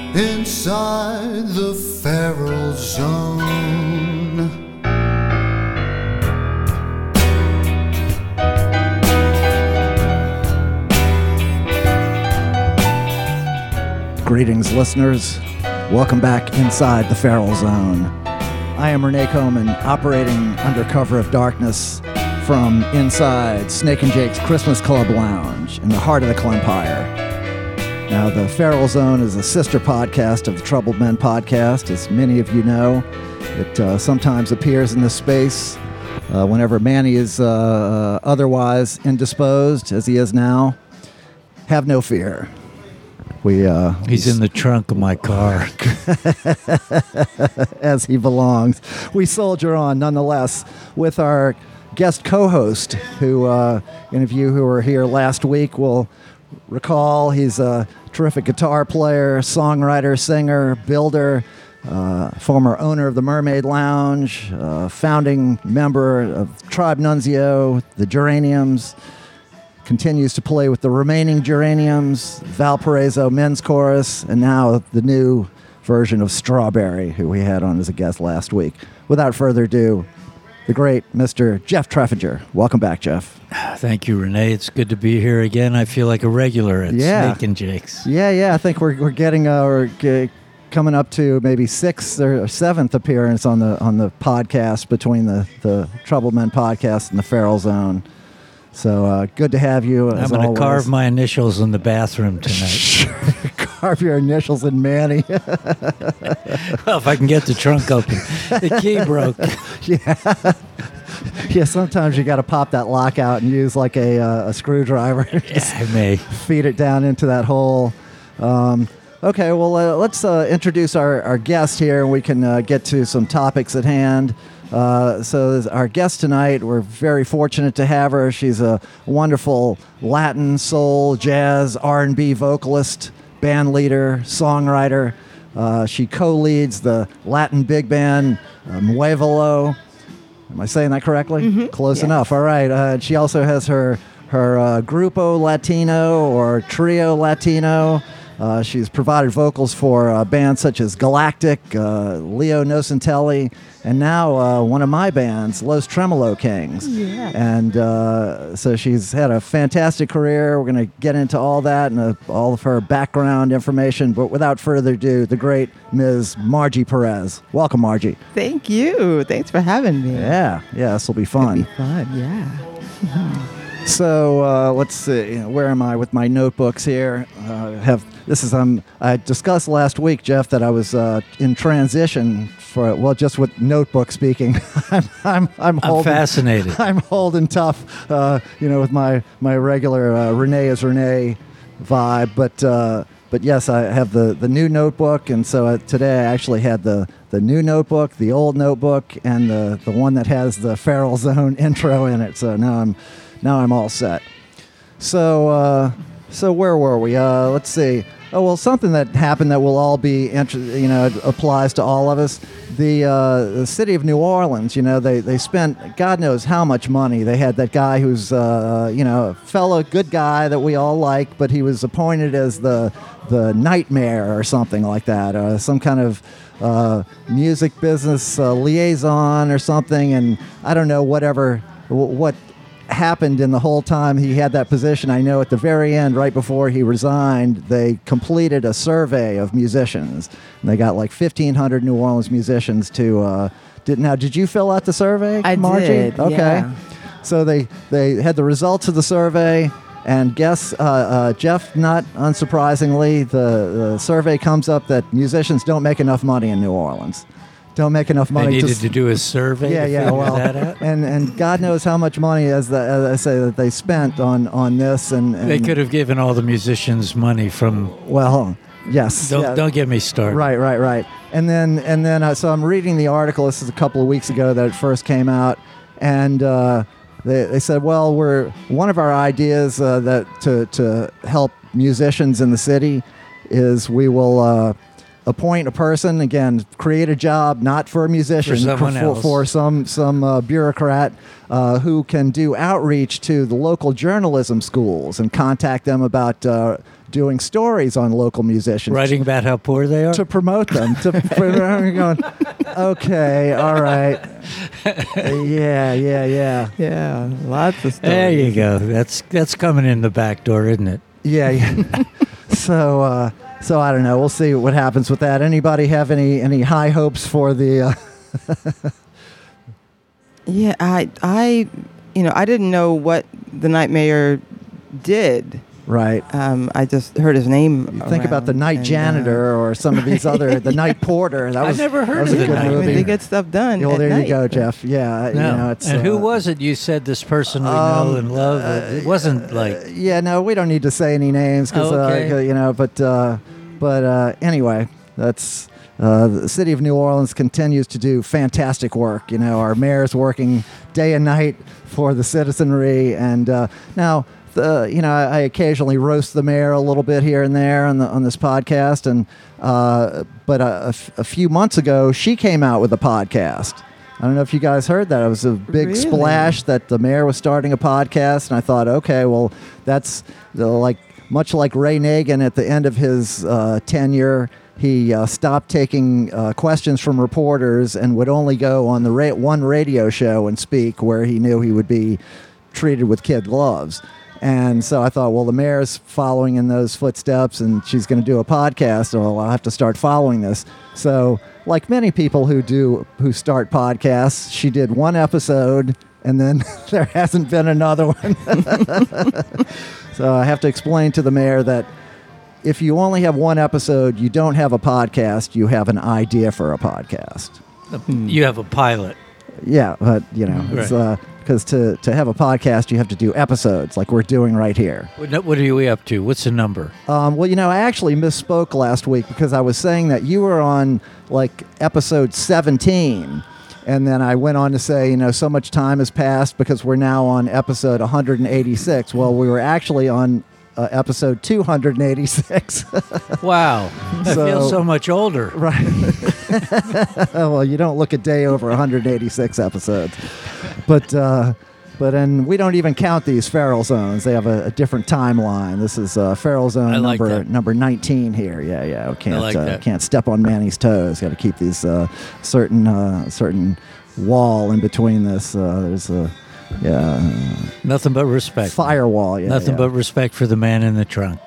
inside the feral zone. Greetings, listeners. Welcome back inside the feral zone. I am Renee Coman, operating under cover of darkness from inside Snake and Jake's Christmas Club Lounge in the heart of the Clempire. Now, the Feral Zone is a sister podcast of the Troubled Men podcast. As many of you know, it sometimes appears in this space whenever Manny is otherwise indisposed, as he is now. Have no fear. He's in the trunk of my car. As he belongs. We soldier on, nonetheless, with our guest co-host, who any of you who were here last week will recall. He's a terrific guitar player, songwriter, singer, builder, former owner of the Mermaid Lounge, founding member of Tribe Nunzio, the Geraniums, continues to play with the remaining Geraniums, Valparaiso Men's Chorus, and now the new version of Strawberry, who we had on as a guest last week. Without further ado, the great Mr. Jeff Treffinger. Welcome back, Jeff. Thank you, Renee. It's good to be here again. I feel like a regular at Snake and Jake's. Yeah. I think we're getting coming up to maybe 6th or 7th appearance on the podcast between the Troubled Men podcast and the Feral Zone. So good to have you. I'm going to carve my initials in the bathroom tonight. Carve your initials in Manny. Well, if I can get the trunk open. The key broke. Yeah, sometimes you got to pop that lock out and use like a screwdriver. Yeah, I may. Feed it down into that hole. Okay, well, let's introduce our guest here, and we can get to some topics at hand. So our guest tonight, we're very fortunate to have her. She's a wonderful Latin, soul, jazz, R&B vocalist, band leader, songwriter. She co-leads the Latin big band Muévelo. Am I saying that correctly? Mm-hmm. Close enough. All right. She also has her Grupo Latino or Trio Latino. She's provided vocals for bands such as Galactic, Leo Nocentelli, and now one of my bands, Los Tremolo Kings. Yeah. And so she's had a fantastic career. We're going to get into all that and all of her background information. But without further ado, the great Ms. Margie Perez. Welcome, Margie. Thank you. Thanks for having me. Yeah, this will be fun. It'll be fun, yeah. So let's see. Where am I with my notebooks here? I discussed last week, Jeff, that I was in transition just with notebook speaking. I'm fascinated. I'm holding tough, with my regular Renee is Renee vibe. But yes, I have the new notebook, and so today I actually had the new notebook, the old notebook, and the one that has the Feral Zone intro in it. So now I'm all set. So where were we? Let's see. Oh, well, something that happened that will all be it applies to all of us. The city of New Orleans, they spent God knows how much money. They had that guy who's a fellow good guy that we all like, but he was appointed as the nightmare or something like that, some kind of music business liaison or something, and I don't know what happened in the whole time he had that position. I know at the very end, right before he resigned, they completed a survey of musicians. And they got like 1,500 New Orleans musicians to... Did you fill out the survey, Margie? Did, okay. Yeah. So they had the results of the survey, and guess, Jeff, not unsurprisingly, the survey comes up that musicians don't make enough money in New Orleans. Don't make enough money. They needed to do a survey. Well, that out? and God knows how much money, as I say, that they spent on this. And they could have given all the musicians money from. Well, yes. Don't get me started. Right. And then so I'm reading the article. This is a couple of weeks ago that it first came out, and they said, well, one of our ideas that to help musicians in the city is we will appoint a person, again, create a job, not for a musician, For someone else. for some bureaucrat who can do outreach to the local journalism schools and contact them about doing stories on local musicians. Writing about how poor they are? To promote them. I'm going, okay, all right. Yeah. Yeah, lots of stories. There you go. That's coming in the back door, isn't it? Yeah. So I don't know. We'll see what happens with that. Anybody have any high hopes for the? Yeah, I didn't know what the night mayor did. Right. I just heard his name. Think about the around, night and, janitor or some of these other, the night porter. That I was never heard that was of a the good night movie. They get stuff done. Well, at there night. you go, Jeff. Yeah. No. It's, and who was it? You said this person we know and love. It wasn't like. Yeah, no, we don't need to say any names because Okay. but anyway, that's the city of New Orleans continues to do fantastic work. Our mayor's working day and night for the citizenry, and now. I occasionally roast the mayor a little bit here and there on this podcast, and but a few months ago she came out with a podcast. I don't know if you guys heard that. It was a big Really? splash that the mayor was starting a podcast, and I thought, okay, well, that's much like Ray Nagin at the end of his tenure. He stopped taking questions from reporters and would only go on the one radio show and speak where he knew he would be treated with kid gloves. And so I thought, well, the mayor's following in those footsteps, and she's going to do a podcast. Well, I'll have to start following this. So, like many people who start podcasts, she did one episode, and then there hasn't been another one. So I have to explain to the mayor that if you only have one episode, you don't have a podcast. You have an idea for a podcast. You have a pilot. Yeah, but it's because to have a podcast, you have to do episodes like we're doing right here. What are we up to? What's the number? Well, I actually misspoke last week because I was saying that you were on like episode 17. And then I went on to say, so much time has passed because we're now on episode 186. Well, we were actually on episode 286. Wow. I feel so much older. Right. Well, you don't look a day over 186 episodes. But then we don't even count these feral zones. They have a different timeline. This is feral zone number 19 here. Yeah. Can't step on Manny's toes. Got to keep these certain wall in between this. There's a Nothing but respect. Firewall. Yeah. Nothing but respect for the man in the trunk.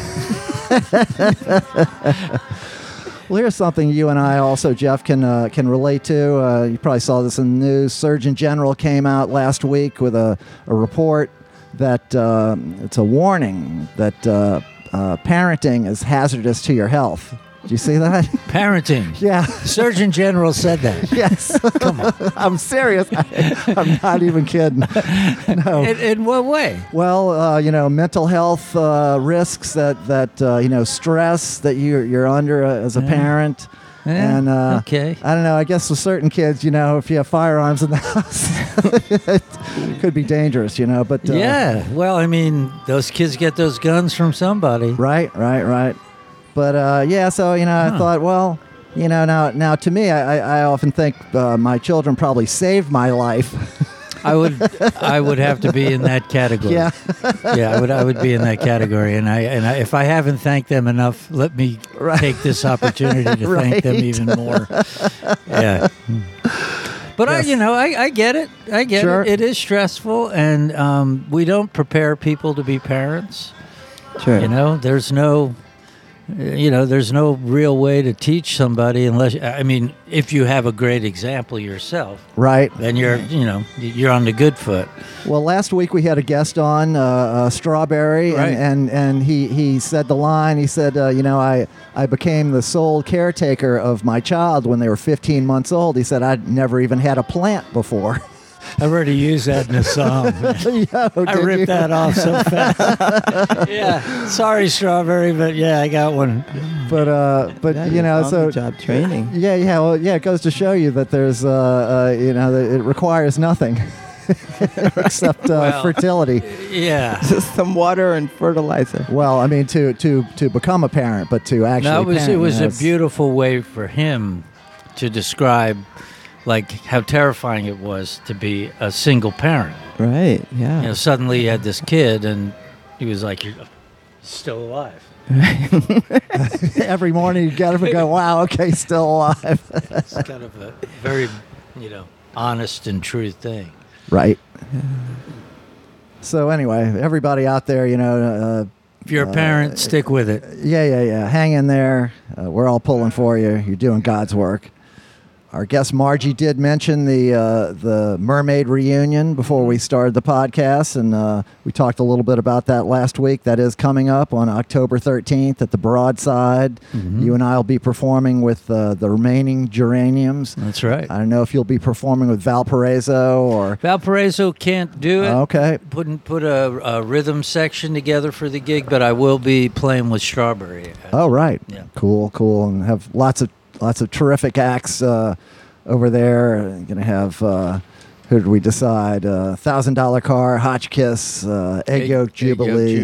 Well, here's something you and I also, Jeff, can relate to. You probably saw this in the news. Surgeon General came out last week with a report that it's a warning that parenting is hazardous to your health. Did you see that? Parenting. Yeah. Surgeon General said that. Yes. Come on. I'm serious. I'm not even kidding. No. In what way? Well, mental health risks that stress that you're under as a parent. Yeah, And okay. I don't know. I guess with certain kids, if you have firearms in the house, it could be dangerous. But Yeah. Well, I mean, those kids get those guns from somebody. Right. But so I thought, well, now to me, I often think my children probably saved my life. I would have to be in that category. Yeah. Yeah, I would be in that category, and I if I haven't thanked them enough, let me take this opportunity to thank them even more. Yeah. But Yes. I get it. I get Sure. it. It is stressful, and we don't prepare people to be parents. Sure. There's no real way to teach somebody unless, if you have a great example yourself, Right. then you're on the good foot. Well, last week we had a guest on, Strawberry, Right. and he said the line. He said, I became the sole caretaker of my child when they were 15 months old. He said, I'd never even had a plant before. I've already used that in a song. I ripped that off so fast. Yeah, sorry, Strawberry, but yeah, I got one. But That is on-the-job training. Yeah. Well, yeah. It goes to show you that there's that it requires nothing. except Well, fertility. Yeah. Some water and fertilizer. Well, I mean, to become a parent, but to actually No, it parent, was a it's- beautiful way for him to describe like how terrifying it was to be a single parent. Right. Yeah. You know, suddenly he had this kid and he was like, "You're still alive." Every morning you get up and go, wow, okay, still alive. It's kind of a very, honest and true thing. Right. So anyway, everybody out there, If you're a parent, stick with it. yeah. Hang in there. We're all pulling for you. You're doing God's work. Our guest Margie did mention the Mermaid reunion before we started the podcast, and we talked a little bit about that last week. That is coming up on October 13th at the Broadside. Mm-hmm. You and I will be performing with the remaining Geraniums. That's right. I don't know if you'll be performing with Valparaiso or... Valparaiso can't do it. Okay. Put a rhythm section together for the gig, but I will be playing with Strawberry. Oh, right. Yeah. Cool, and have lots of terrific acts over there. Going to have, who did we decide? $1,000 Car, Hotchkiss, Egg Yolk Jubilee.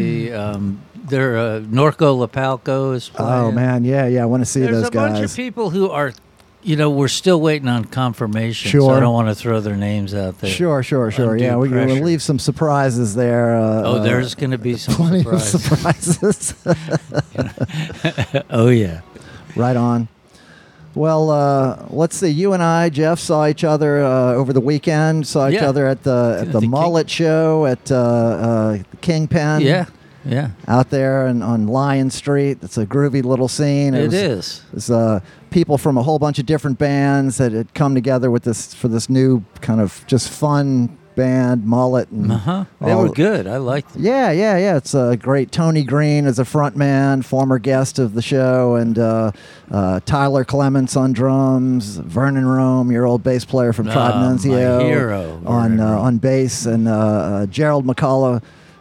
Norco Lapalco is playing. Oh, man, yeah, I want to see There's those a bunch guys. of people who are, we're still waiting on confirmation. So Sure. I don't want to throw their names out there. Sure. Undue Yeah, we'll pressure. leave some surprises there. There's going to be some plenty of surprises. surprises. Oh, yeah. Right on. Well, let's see. You and I, Jeff, saw each other over the weekend. Saw each Yeah. other at the The King- Mullet Show at Kingpen. Yeah. Out there on Lion Street. It's a groovy little scene. It is. It was people from a whole bunch of different bands that had come together with this new kind of just fun band, Mullet. And They all- were good. I liked them. Yeah. It's great. Tony Green is a front man, former guest of the show, and Tyler Clements on drums, Vernon Rome, your old bass player from Tribe my Nunzio, hero, Vernon Rome. on bass, and Gerald McCullough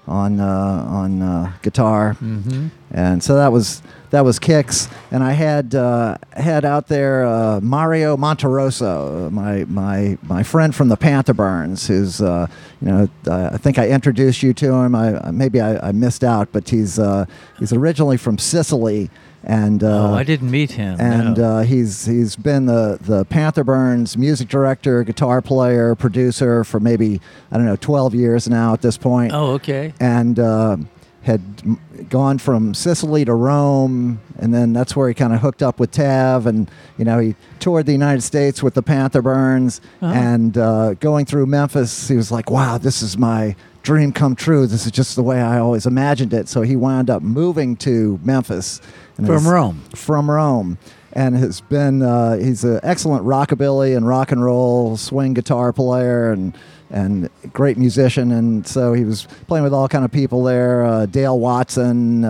on guitar. Mm-hmm. And so that was Kicks, and I had out there Mario Monterosso, my friend from the Panther Burns, who's I think I introduced you to him. I missed out, but he's originally from Sicily, and I didn't meet him. and no. he's been the Panther Burns music director, guitar player, producer for maybe 12 years now at this point. Oh, okay. And had gone from Sicily to Rome, and then that's where he kind of hooked up with Tav, and he toured the United States with the Panther Burns, and going through Memphis, he was like, wow, this is my dream come true. This is just the way I always imagined it. So he wound up moving to Memphis. And From Rome. And has been, he's an excellent rockabilly and rock and roll swing guitar player and great musician. And so he was playing with all kind of people there, Dale Watson,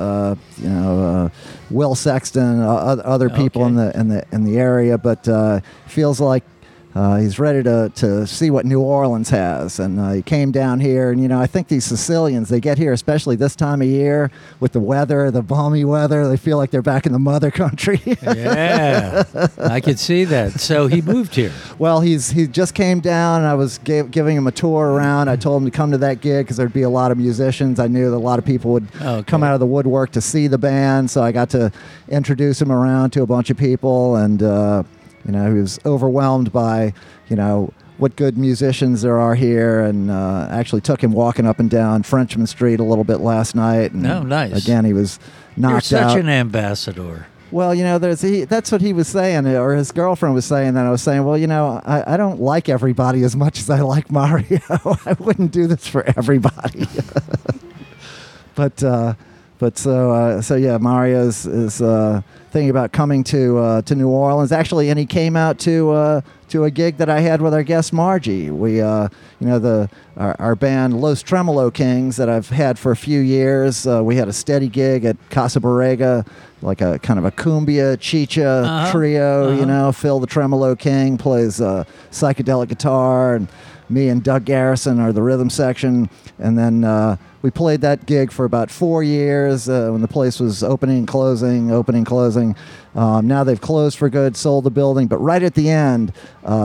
Will Sexton, other people Okay. in the area. But feels like he's ready to see what New Orleans has, and he came down here. And I think these Sicilians, they get here, especially this time of year with the weather, the balmy weather. They feel like they're back in the mother country. Yeah, I could see that. So he moved here. Well, he just came down, and I was giving him a tour around. I told him to come to that gig because there'd be a lot of musicians. I knew that a lot of people would come out of the woodwork to see the band, so I got to introduce him around to a bunch of people, and he was overwhelmed by, what good musicians there are here, and actually took him walking up and down Frenchman Street a little bit last night. And Oh, nice. Again, he was knocked You're such out. an ambassador. Well, that's what he was saying, or his girlfriend was saying that. I was saying, well, I don't like everybody as much as I like Mario. I wouldn't do this for everybody. But so yeah, Mario is thinking about coming to New Orleans. Actually, and he came out to a gig that I had with our guest Margie. We our band Los Tremolo Kings that I've had for a few years. We had a steady gig at Casa Borrega, like a kind of a cumbia chicha trio. Phil the Tremolo King plays psychedelic guitar, and me and Doug Garrison are the rhythm section. And then we played that gig for about 4 years when the place was opening and closing. Now they've closed for good, sold the building. But right at the end,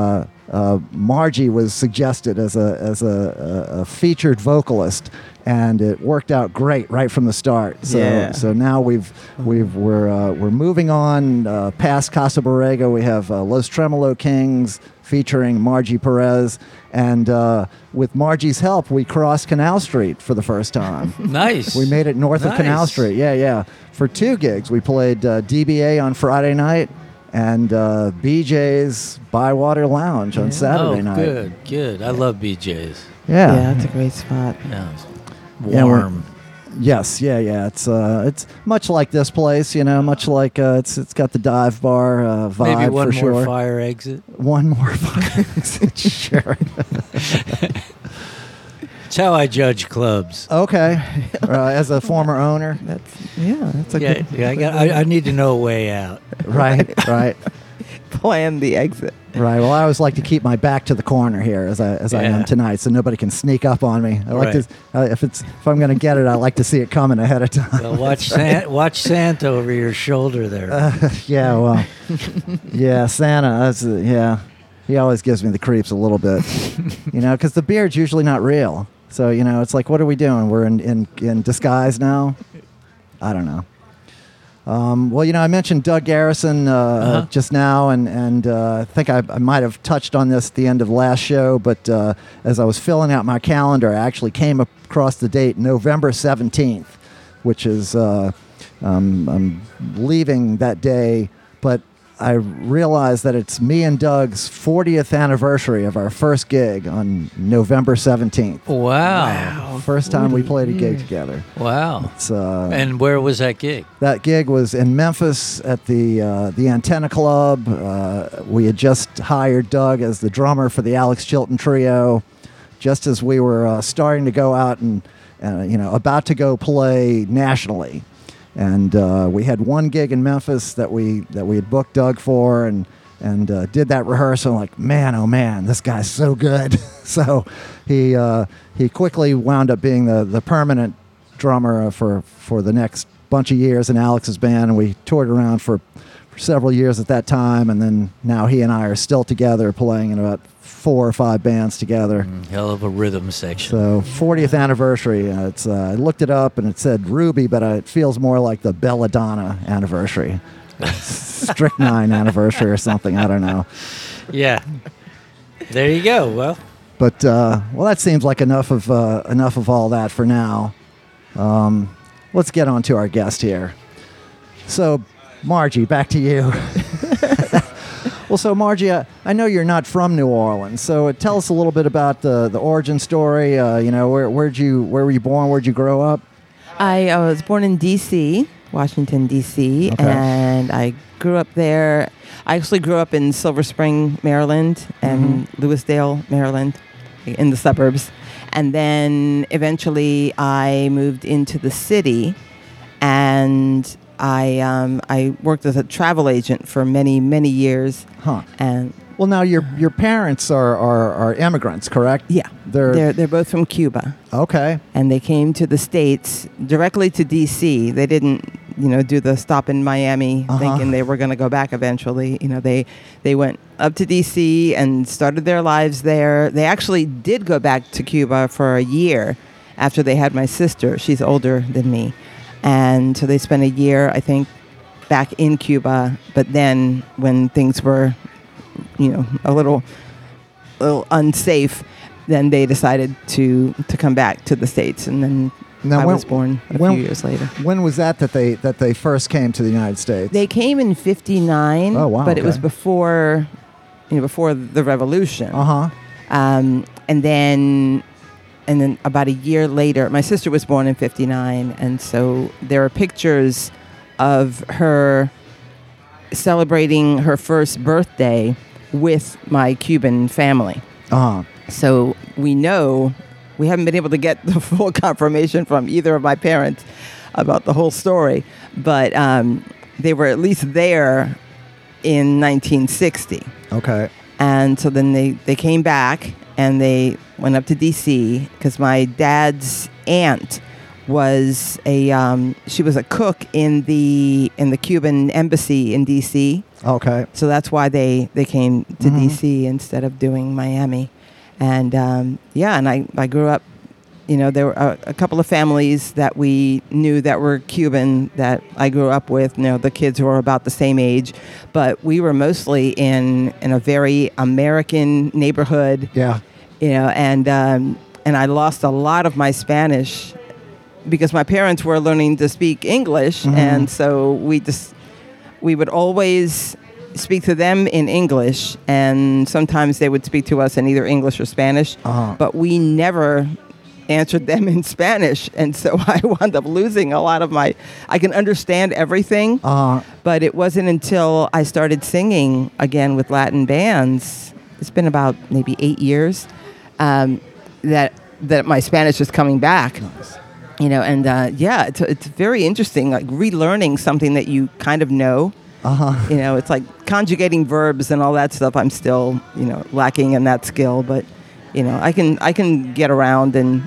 Margie was suggested as a featured vocalist, and it worked out great right from the start. So now we're moving on past Casa Borrego. We have Los Tremolo Kings featuring Margie Perez, and with Margie's help, we crossed Canal Street for the first time. Nice. We made it north of Canal Street. Yeah. For 2 gigs, we played DBA on Friday night and BJ's Bywater Lounge on Saturday night. Good. I love BJ's. Yeah. Yeah, that's a great spot. Yeah. Yeah, Warm. Yes, yeah. It's much like this place, much like it's got the dive bar vibe. Maybe one for more sure. fire exit. One more fire exit, sure. It's how I judge clubs. Okay, as a former owner, That's a good I need to know a way out. right. plan. The exit. Right. Well, I always like to keep my back to the corner here, as I am tonight, so nobody can sneak up on me. I like to, if I'm going to get it, I like to see it coming ahead of time. Well, watch Santa over your shoulder there. Yeah. Well. Yeah, Santa. That's he always gives me the creeps a little bit, because the beard's usually not real. So it's like, what are we doing? We're in disguise now. I don't know. Well, I mentioned Doug Garrison just now, and I think I might have touched on this at the end of the last show, but as I was filling out my calendar, I actually came across the date November 17th, which is I'm leaving that day, but I realized that it's me and Doug's 40th anniversary of our first gig on November 17th. Wow. First time we played a gig together. Wow. It's, and where was that gig? That gig was in Memphis at the Antenna Club. We had just hired Doug as the drummer for the Alex Chilton Trio, just as we were starting to go out and about to go play nationally. And we had one gig in Memphis that we had booked Doug for, and did that rehearsal. Like, man, oh man, this guy's so good. So he quickly wound up being the permanent drummer for the next bunch of years in Alex's band, and we toured around for several years at that time. And then now he and I are still together, playing in about 4 or 5 bands together. Hell of a rhythm section. So 40th anniversary. I looked it up and it said Ruby, but it feels more like the Belladonna anniversary, Strychnine anniversary or something. I don't know. Yeah. There you go. Well, but that seems like enough of all that for now. Let's get on to our guest here. So, Margie, back to you. Well, so Margie, I know you're not from New Orleans, so tell us a little bit about the origin story. Where were you born? Where'd you grow up? I was born in D.C., Washington, D.C., Okay. and I grew up there. I actually grew up in Silver Spring, Maryland, and Lewisdale, Maryland, in the suburbs. And then eventually I moved into the city, and I worked as a travel agent for many, many years. Huh. And Well, now your parents are immigrants, correct? yeah, they're both from Cuba, Okay. and they came to the States directly to D.C. They didn't, do the stop in Miami, thinking they were going to go back eventually. They went up to D.C. and started their lives there. They actually did go back to Cuba for a year after they had my sister. She's older than me. And so they spent a year, I think, back in Cuba. But then when things were, a little unsafe, then they decided to come back to the States. And then I was born a few years later. When was that they first came to the United States? They came in '59. Oh, wow, But it was okay. before the revolution. Uh-huh. And then about a year later, my sister was born in '59, and so there are pictures of her celebrating her first birthday with my Cuban family. Uh-huh. So we haven't been able to get the full confirmation from either of my parents about the whole story, but they were at least there in 1960. Okay. And so then they came back and they went up to D.C. because my dad's aunt was she was a cook in the Cuban embassy in D.C. Okay. So that's why they came to D.C. instead of doing Miami. And and I grew up, there were a couple of families that we knew that were Cuban that I grew up with. The kids were about the same age, but we were mostly in a very American neighborhood. Yeah. And I lost a lot of my Spanish because my parents were learning to speak English, and so we would always speak to them in English, and sometimes they would speak to us in either English or Spanish, but we never answered them in Spanish, and so I wound up losing a lot of I can understand everything, but it wasn't until I started singing again with Latin bands, it's been about maybe 8 years, that my Spanish is coming back. Nice. It's very interesting, like relearning something that you kind of know. It's like conjugating verbs and all that stuff. I'm still, lacking in that skill, but I can get around, and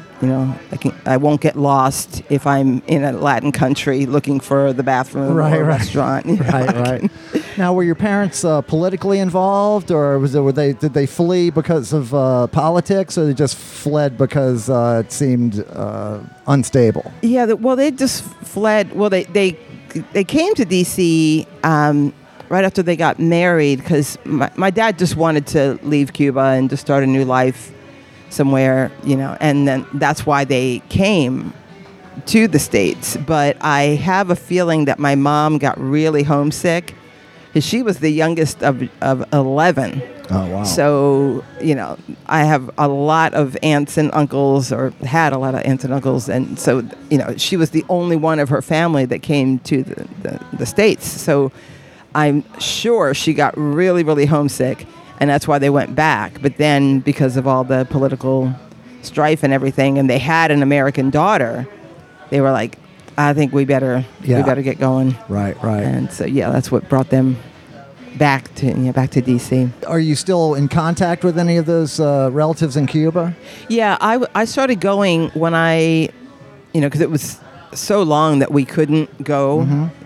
I won't get lost if I'm in a Latin country looking for the bathroom or a restaurant. Right. Now, were your parents politically involved, or did they flee because of politics, or they just fled because it seemed unstable? Yeah, they just fled. Well, they came to D.C. Right after they got married, because my dad just wanted to leave Cuba and just start a new life somewhere, and then that's why they came to the States. But I have a feeling that my mom got really homesick, because she was the youngest of 11. Oh, wow. So, I have a lot of aunts and uncles, or had a lot of aunts and uncles, and so, she was the only one of her family that came to the States. So I'm sure she got really, really homesick, and that's why they went back. But then, because of all the political strife and everything, and they had an American daughter, they were like, I think we better get going. Right. And so, that's what brought them back to D.C. Are you still in contact with any of those relatives in Cuba? Yeah, I started going when because it was so long that we couldn't go.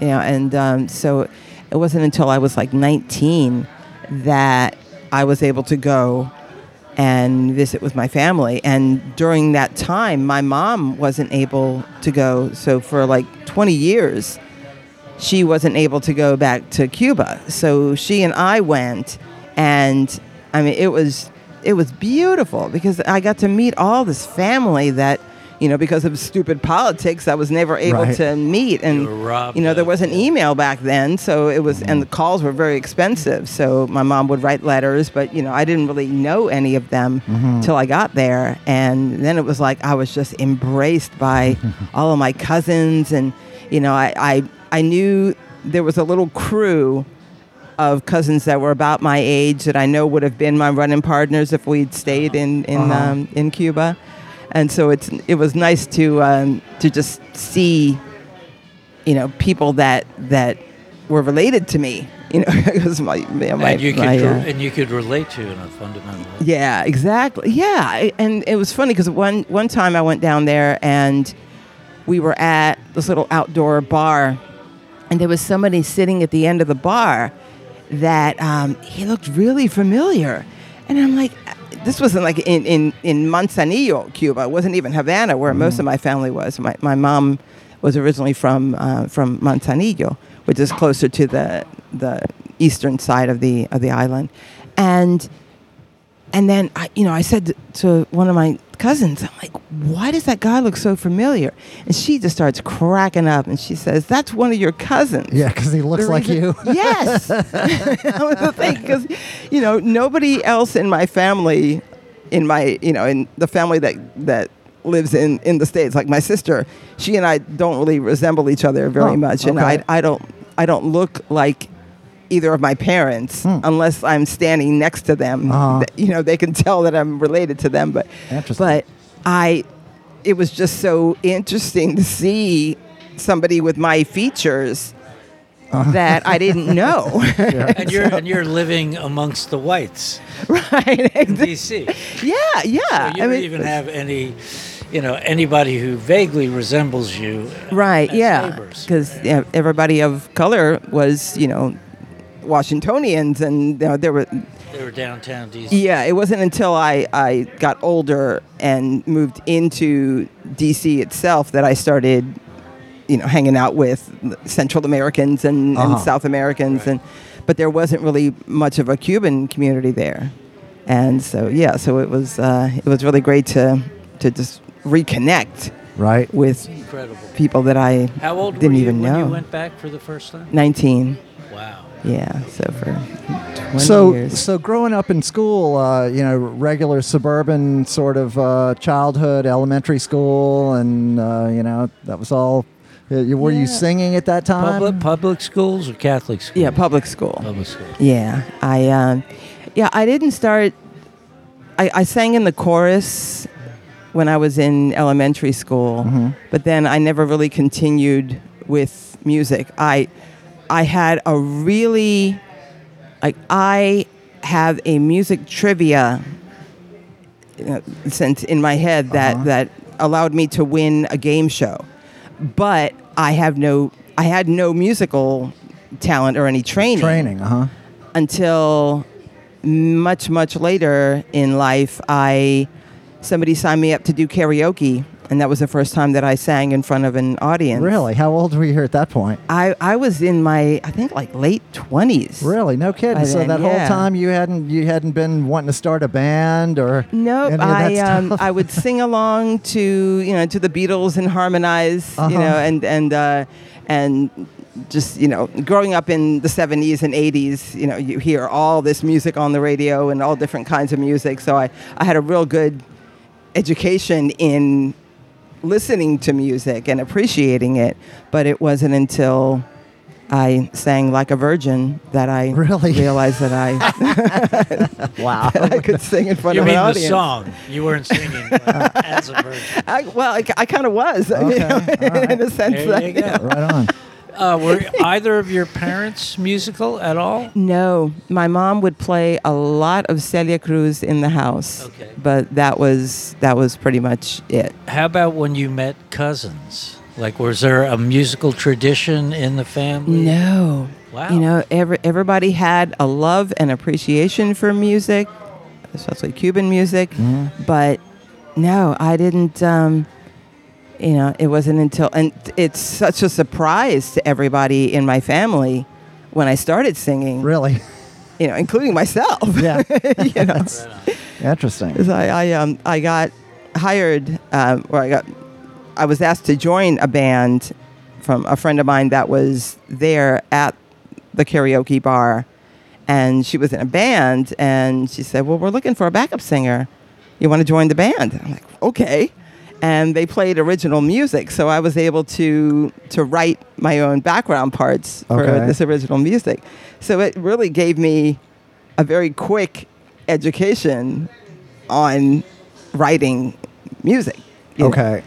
And so it wasn't until I was like 19 that I was able to go and visit with my family. And during that time, my mom wasn't able to go. So for like 20 years, she wasn't able to go back to Cuba. So she and I went, and I mean, it was beautiful, because I got to meet all this family that, because of stupid politics, I was never able to meet. And, there wasn't email back then, so it was, and the calls were very expensive. So my mom would write letters, but, I didn't really know any of them till I got there. And then it was like I was just embraced by all of my cousins. And, I knew there was a little crew of cousins that were about my age that I know would have been my running partners if we'd stayed in Cuba. And so it was nice to just see, people that were related to me, because and you could relate to in a fundamental way. Yeah, exactly. Yeah, and it was funny because one time I went down there and we were at this little outdoor bar, and there was somebody sitting at the end of the bar that he looked really familiar, and I'm like, this wasn't like in Manzanillo, Cuba. It wasn't even Havana, where most of my family was. My mom was originally from Manzanillo, which is closer to the eastern side of the island. And then I said to one of my cousins, I'm like, why does that guy look so familiar? And she just starts cracking up, and she says, that's one of your cousins. Yeah, because he looks like you. Yes. That was the thing, because, nobody else in my family, in the family that lives in the States, like my sister, she and I don't really resemble each other very much. Okay. And I don't look like either of my parents unless I'm standing next to them. They can tell that I'm related to them. But it was just so interesting to see somebody with my features that I didn't know. And you're living amongst the whites, right? In D.C. Yeah. So you don't even have any anybody who vaguely resembles you. Right, as yeah. neighbors. Because everybody of color was, Washingtonians, and there were. They were downtown DC. Yeah, it wasn't until I got older and moved into DC itself that I started, hanging out with Central Americans and South Americans, Right. but there wasn't really much of a Cuban community there, and so it was really great to just reconnect Right. with Incredible. people that I How old didn't were you even when know. you went back for the first time? 19. Wow. Yeah, so for 20 So, years. so growing up in school, regular suburban sort of childhood, elementary school, and that was all. Were you Yeah. singing at that time? Public schools or Catholic schools? Yeah, public school. Public schools. Yeah, I didn't start. I sang in the chorus when I was in elementary school, but then I never really continued with music. I had a really, I have a music trivia sense in my head that allowed me to win a game show, but I had no musical talent or any training. Until much later in life, somebody signed me up to do karaoke, and that was the first time that I sang in front of an audience. Really? How old were you here at that point? I was in my, I think, late 20s. Really? No kidding. By So then, that whole yeah. time you hadn't been wanting to start a band or Nope. any of that stuff? I would sing along to the Beatles and harmonize, and just growing up in the 70s and 80s, you hear all this music on the radio and all different kinds of music. So I had a real good education in listening to music and appreciating it, but it wasn't until I sang Like a Virgin that I Really? realized that Wow. I could sing in front You of mean an the audience. song? You weren't singing as a virgin. I kind of was, Okay. All right. in a sense There that. you go. Right on. Were either of your parents musical at all? No, my mom would play a lot of Celia Cruz in the house. Okay. But that was pretty much it. How about when you met cousins? Was there a musical tradition in the family? No. Wow. Everybody had a love and appreciation for music, especially Cuban music. But no, I didn't. It wasn't until, and it's such a surprise to everybody in my family when I started singing. Really? Including myself. Yeah. Right on. Interesting. 'Cause I got hired, I was asked to join a band from a friend of mine that was there at the karaoke bar, and she was in a band, and she said, "Well, we're looking for a backup singer. You want to join the band?" I'm like, "Okay." And they played original music, so I was able to write my own background parts for Okay. this original music. So it really gave me a very quick education on writing music. Okay.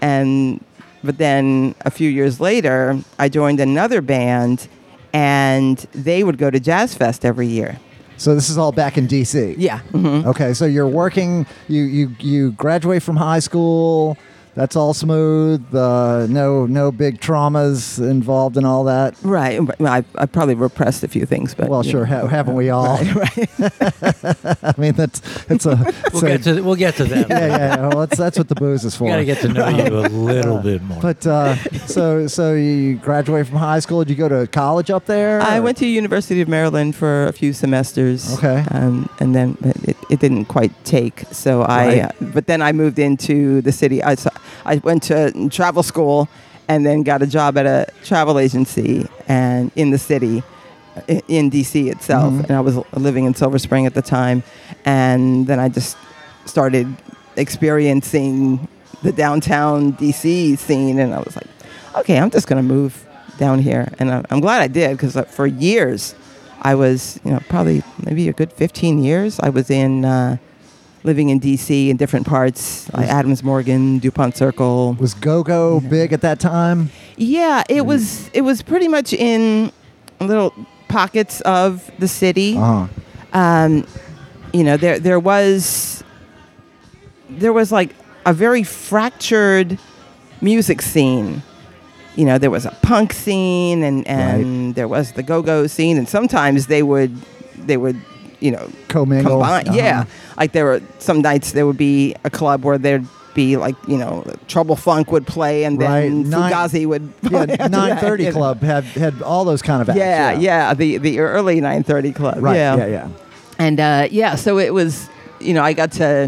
But then a few years later, I joined another band, and they would go to Jazz Fest every year. So this is all back in DC. Yeah. Mm-hmm. Okay, so you're working. You graduate from high school. That's all smooth. No big traumas involved in all that. Right. Well, I probably repressed a few things, but Well, sure, haven't we all? Right. I mean, it's a. We'll get to them. Yeah. Well, that's what the booze is for. We got to get to know you a little bit more. But so you graduate from high school. Did you go to college up there? I or- went to University of Maryland for a few semesters. Okay. And then it didn't quite take. So Right. but then I moved into the city. I went to travel school and then got a job at a travel agency and in the city, in DC itself. Mhm. And I was living in Silver Spring at the time. And then I just started experiencing the downtown DC scene. And I was like, okay, I'm just going to move down here. And I'm glad I did, because for years I was, probably maybe a good 15 years, I was living in DC in different parts, like Adams Morgan, DuPont Circle. Was go-go big at that time? Yeah, it was pretty much in little pockets of the city. Uh-huh. There was like a very fractured music scene. You know, there was a punk scene and there was the go-go scene, and sometimes they would you know, Commingle. combine. Yeah, like there were some nights there would be a club where there'd be like, you know, Trouble Funk would play, and then Fugazi would play. Yeah, 930 Club had all those kind of acts. Yeah, the early 930 Club. Right. Yeah. Yeah. And so it was, you know, I got to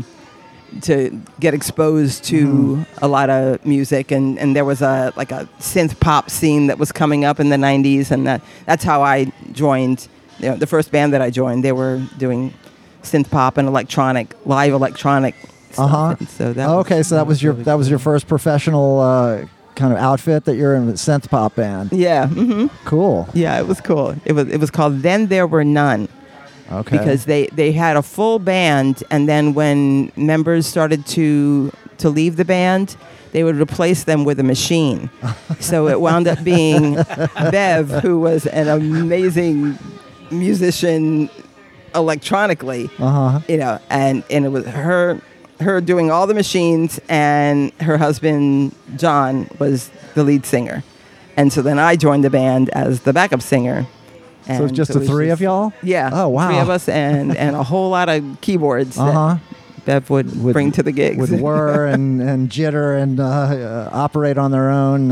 get exposed to a lot of music, and there was a synth pop scene that was coming up in the 90s, and that's how I joined. You know, the first band that I joined, they were doing synth pop and live electronic stuff. And so that was your first professional kind of outfit that you're in, a synth pop band. Yeah. Mm-hmm. Cool. Yeah, it was cool. It was called Then There Were None. Okay. Because they had a full band, and then when members started to leave the band, they would replace them with a machine. So it wound up being Bev, who was an amazing musician electronically, you know, and it was her doing all the machines, and her husband John was the lead singer, and so then I joined the band as the backup singer. And so it's just the three of y'all? Yeah. Oh, wow. 3 of us and a whole lot of keyboards that Bev would bring to the gigs. Would whir and jitter and operate on their own.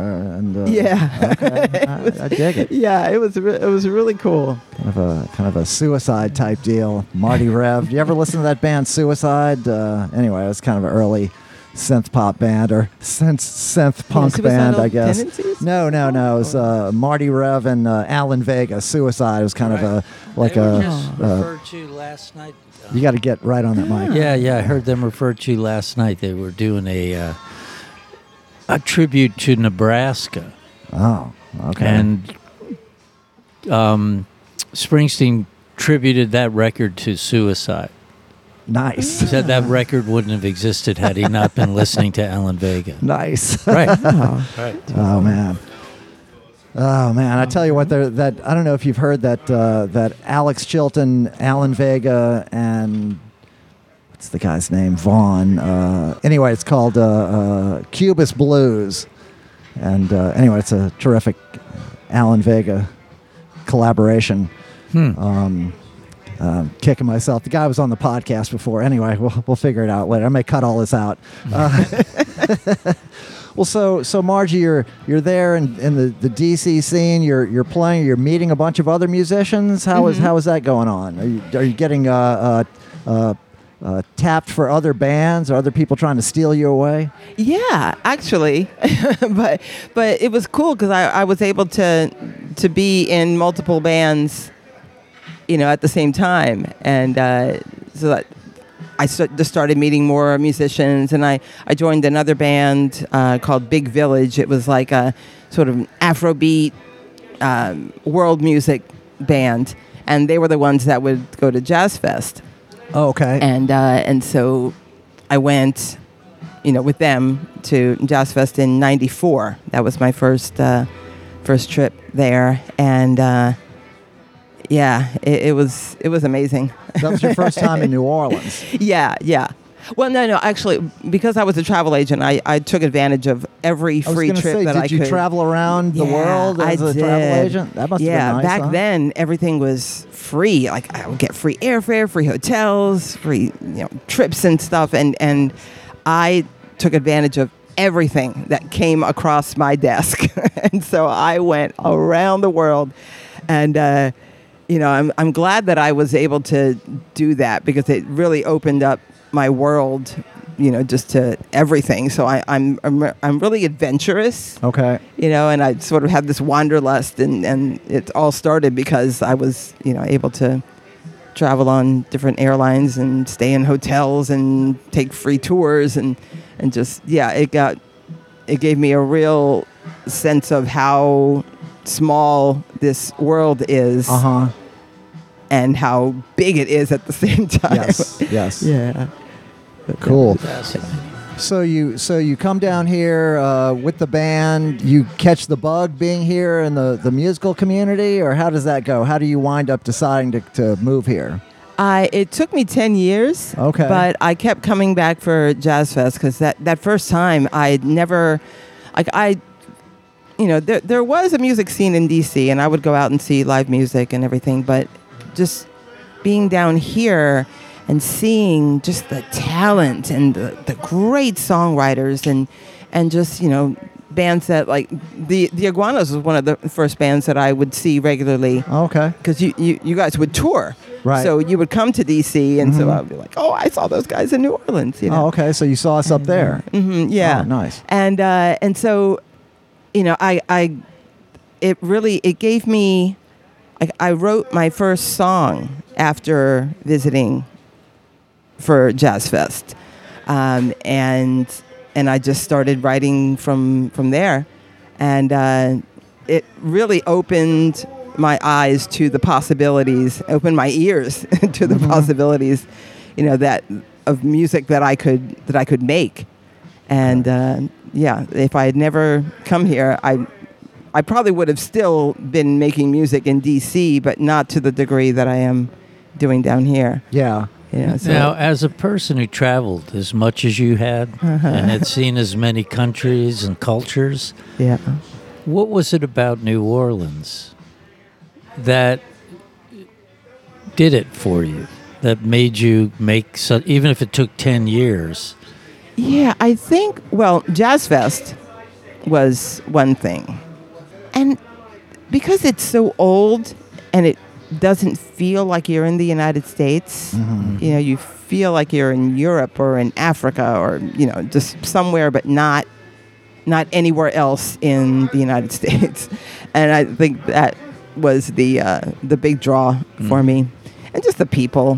Yeah. Okay. I dig it. Yeah, it was really cool. Kind of a Suicide type deal. Marty Rev. Do you ever listen to that band Suicide? Anyway, it was kind of an early synth pop band or synth punk band, I guess. Tendencies? No. It was Marty Rev and Alan Vega. Suicide was kind of a just referred to last night. You got to get right on that mic. Yeah. I heard them referred to last night. They were doing a tribute to Nebraska. Oh, okay. And Springsteen tributed that record to Suicide. Nice. He said that record wouldn't have existed had he not been listening to Alan Vega. Nice. Right. Right. Oh man. I tell you what, that I don't know if you've heard that Alex Chilton, Alan Vega, and what's the guy's name? Vaughn. Anyway, it's called Cubist Blues, and anyway, it's a terrific Alan Vega collaboration. Kicking myself. The guy was on the podcast before. Anyway, we'll figure it out later. I may cut all this out. Well, so Margie, you're there in the DC scene. You're playing. You're meeting a bunch of other musicians. How is that going on? Are you getting tapped for other bands? Are other people trying to steal you away? Yeah, actually, but it was cool because I was able to be in multiple bands, you know, at the same time, and so that I just started meeting more musicians, and I joined another band called Big Village. It was like a sort of Afrobeat world music band, and they were the ones that would go to Jazz Fest. Oh, okay. And so I went, you know, with them to Jazz Fest in '94. That was my first trip there, and yeah, it was amazing. That was your first time in New Orleans. Yeah. Well, no. Actually, because I was a travel agent, I took advantage of every free trip that I could. Did you travel around the world as a travel agent? That must have been nice. Back then, everything was free. Like I would get free airfare, free hotels, free trips and stuff, and I took advantage of everything that came across my desk, and so I went around the world, and. I'm glad that I was able to do that because it really opened up my world, just to everything. So I'm really adventurous. Okay. And I sort of had this wanderlust, and it all started because I was, able to travel on different airlines and stay in hotels and take free tours and just it gave me a real sense of how small this world is. And how big it is at the same time. Yes. Yeah. Cool. So you come down here with the band. You catch the bug being here in the musical community, or how does that go? How do you wind up deciding to move here? It took me 10 years. Okay. But I kept coming back for Jazz Fest because that first time I'd never, there was a music scene in DC, and I would go out and see live music and everything, but just being down here and seeing just the talent and the great songwriters and just, bands that like the Iguanas was one of the first bands that I would see regularly. Okay. Because you guys would tour. Right. So you would come to DC, and so I would be like, oh, I saw those guys in New Orleans. Oh, okay. So you saw us up there. Yeah. Oh, nice. And so, it gave me, I wrote my first song after visiting for Jazz Fest. And I just started writing from there. And it really opened my eyes to the possibilities, opened my ears to the possibilities, that of music that I could make. And if I had never come here, I probably would have still been making music in DC, but not to the degree that I am doing down here. Yeah. So Now, as a person who traveled as much as you had and had seen as many countries and cultures, yeah. what was it about New Orleans that did it for you, that made you even if it took 10 years? Yeah, I think, Jazz Fest was one thing. And because it's so old and it doesn't feel like you're in the United States, you feel like you're in Europe or in Africa or, just somewhere, but not anywhere else in the United States. And I think that was the big draw for me. And just the people,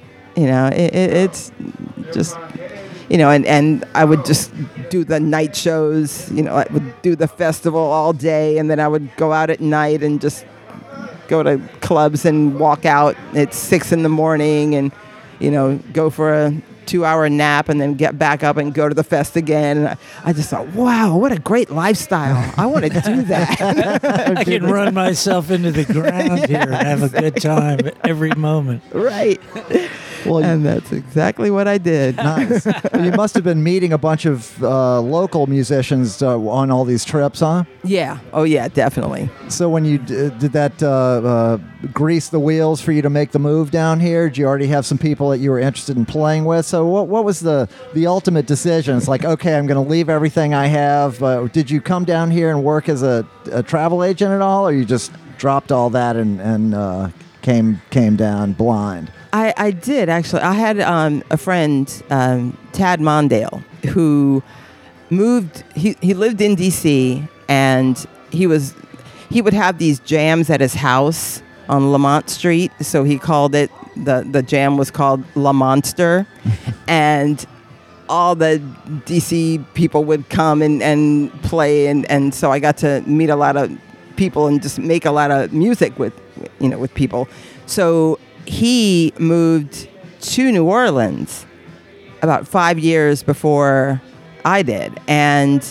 it's just, and I would just do the night shows, I would do the festival all day, and then I would go out at night and just go to clubs and walk out at 6 a.m. and, go for a 2-hour nap and then get back up and go to the fest again. And I just thought, wow, what a great lifestyle. I want to do that. I can run myself into the ground here and have a good time every moment. Right. Well, and that's exactly what I did. Nice. Well, you must have been meeting a bunch of local musicians on all these trips, huh? Yeah. Oh, yeah, definitely. So when you did that grease the wheels for you to make the move down here, did you already have some people that you were interested in playing with? So what was the ultimate decision? It's like, okay, I'm going to leave everything I have. Did you come down here and work as a travel agent at all, or you just dropped all that and came down blind? I did, actually. I had a friend, Tad Mondale, who moved. He lived in D.C., and he would have these jams at his house on Lamont Street. So he called it, the jam was called La Monster. And all the D.C. people would come and play. And so I got to meet a lot of people and just make a lot of music with people. So he moved to New Orleans about 5 years before I did. And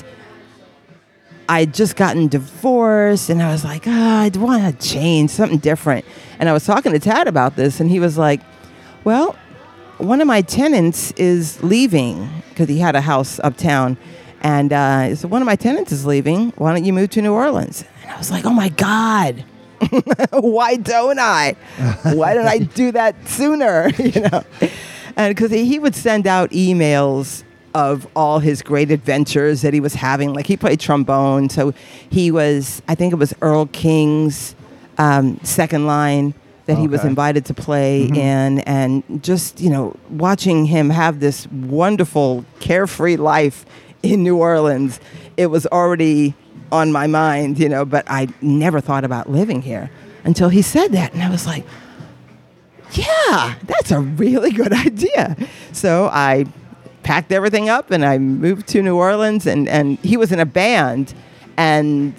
I'd just gotten divorced, and I was like, I want to change, something different. And I was talking to Tad about this, and he was like, well, one of my tenants is leaving, because he had a house uptown. And he said, one of my tenants is leaving. Why don't you move to New Orleans? And I was like, oh, my God. Why don't I? Why didn't I do that sooner? And because he would send out emails of all his great adventures that he was having. Like, he played trombone, so he was, I think it was Earl King's second line that he was invited to play in, and just, watching him have this wonderful, carefree life in New Orleans, it was already on my mind, but I never thought about living here until he said that. And I was like, yeah, that's a really good idea. So I packed everything up and I moved to New Orleans, and he was in a band, and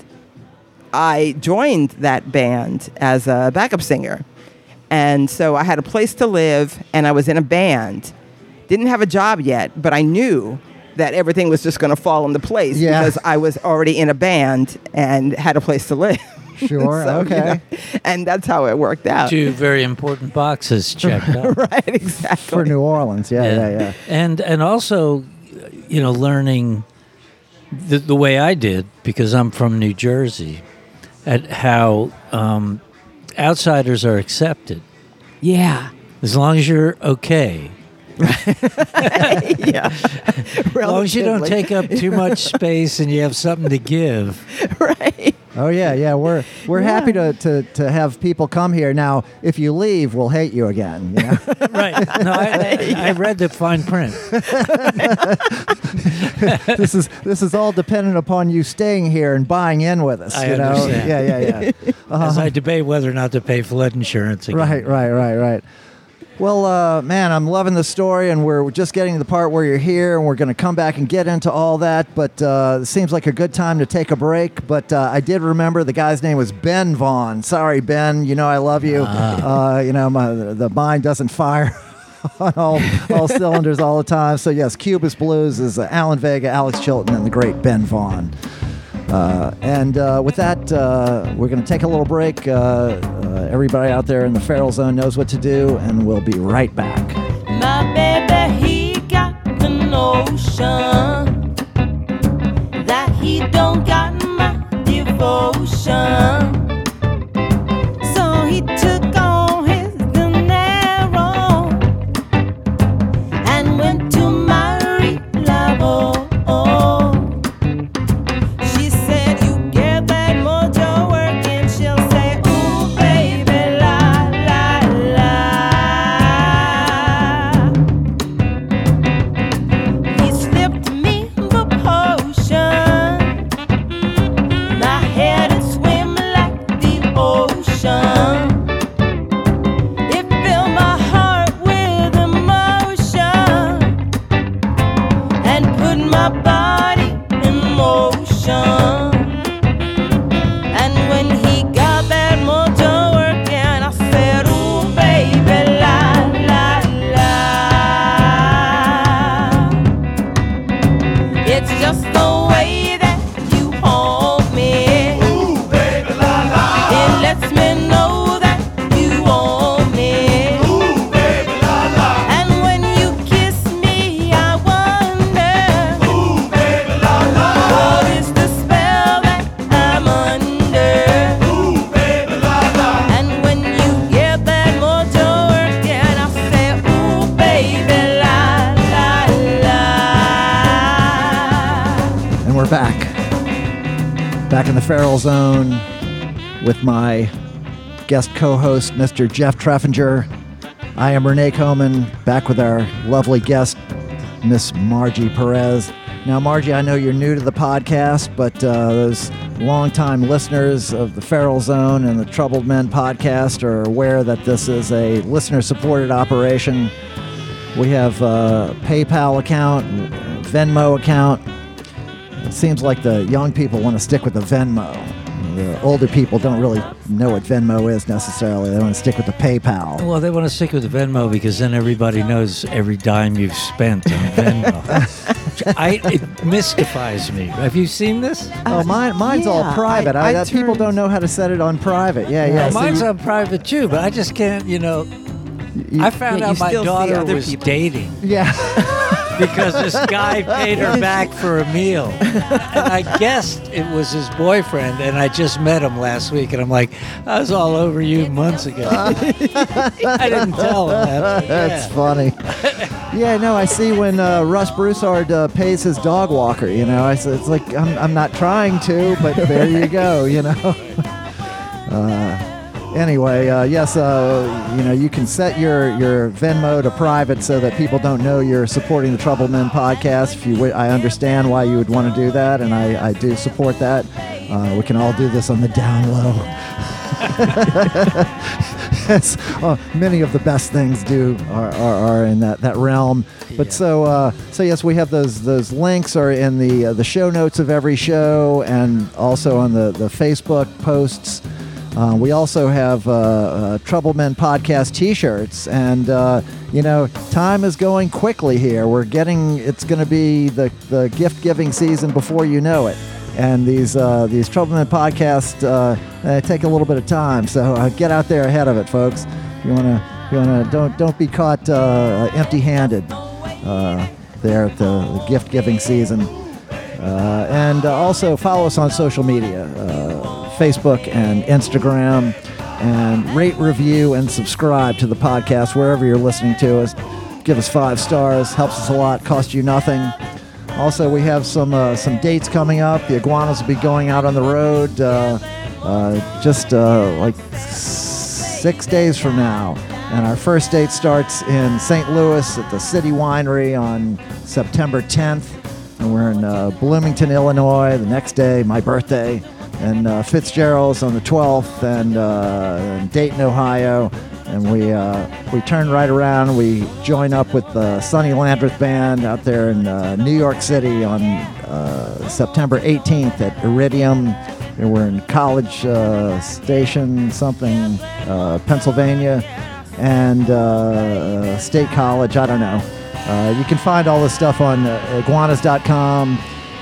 I joined that band as a backup singer. And so I had a place to live, and I was in a band. Didn't have a job yet, but I knew that everything was just going to fall into place because I was already in a band and had a place to live. Sure. So, Okay. And that's how it worked out. 2 very important boxes checked out. Right, exactly. For New Orleans. Yeah. And also, learning the way I did, because I'm from New Jersey, at how outsiders are accepted Yeah. as long as you're okay. Yeah. As long as you don't take up too much space and you have something to give. Right. Oh yeah. We're happy to have people come here. Now, if you leave, we'll hate you again. You know? Right. No, I read the fine print. This is all dependent upon you staying here and buying in with us. I you know? understand. Yeah. As I debate whether or not to pay flood insurance again. Right. Well, man, I'm loving the story, and we're just getting to the part where you're here, and we're going to come back and get into all that, but it seems like a good time to take a break. But I did remember the guy's name was Ben Vaughn. Sorry, Ben, I love you. The mind doesn't fire on all cylinders all the time. So, yes, Cubas Blues is Alan Vega, Alex Chilton, and the great Ben Vaughn. And with that, we're going to take a little break. Everybody out there in the Feral Zone knows what to do, and we'll be right back. My baby, he got the notion that he don't got my devotion. So he took on his dinero and went to my level. She said, you get that mojo working. She'll say, ooh, baby, la, la, la. He slipped me the potion. My head is swimming like the ocean. It filled my heart with emotion and put my body in motion. And when he got that mojo working, I said, ooh, baby, la, la, la. It's just the way that you hold me. Ooh, baby, la, la. It lets me know that you want me. Ooh, baby, la, la. And when you kiss me, I wonder, ooh, baby, la, la. What is the spell that I'm under? Ooh, baby, la, la. And when you get that mojo working, I say, ooh, baby, la, la, la. And we're back. Back in the Feral Zone with my guest co-host, Mr. Jeff Treffinger. I am Renee Coman, back with our lovely guest, Miss Margie Perez. Now, Margie, I know you're new to the podcast, but those longtime listeners of the Feral Zone and the Troubled Men podcast are aware that this is a listener-supported operation. We have a PayPal account, Venmo account. It seems like the young people want to stick with the Venmo. The older people don't really know what Venmo is necessarily. They want to stick with the PayPal. Well, they want to stick with the Venmo because then everybody knows every dime you've spent on Venmo. It mystifies me. Have you seen this? Oh, mine's all yeah, private. I People turned- don't know how to set it on private. Yeah. Well, so mine's you- on private too, but I just can't, I found Yeah, you out my still see daughter other was people. dating Yeah. because this guy paid her back for a meal. And I guessed it was his boyfriend, and I just met him last week, and I'm like, I was all over you months ago. I didn't tell him that. That's Yeah. funny. Yeah, no, I see when Russ Broussard pays his dog walker, it's like, I'm not trying to, but there you go, Anyway, yes, you can set your Venmo to private so that people don't know you're supporting the Troubled Men podcast. I understand why you would want to do that, and I do support that. We can all do this on the down low. Yes, many of the best things are in that realm. But Yeah. so yes, we have those links are in the show notes of every show, and also on the Facebook posts. We also have Troubled Men podcast T-shirts, and time is going quickly here. It's going to be the gift giving season before you know it. And these Troubleman podcasts take a little bit of time, so get out there ahead of it, folks. You wanna don't be caught empty-handed there at the gift-giving season. And also follow us on social media, Facebook and Instagram, and rate, review, and subscribe to the podcast wherever you're listening to us. Give us 5 stars, helps us a lot, costs you nothing. Also, we have some dates coming up. The Iguanas will be going out on the road just like 6 days from now. And our first date starts in St. Louis at the City Winery on September 10th. And we're in Bloomington, Illinois, the next day, my birthday. And Fitzgerald's on the 12th, and Dayton, Ohio. And we turn right around. We join up with the Sonny Landreth Band out there in New York City on September 18th at Iridium. And we're in College Station, Pennsylvania, and State College. I don't know. You can find all this stuff on iguanas.com.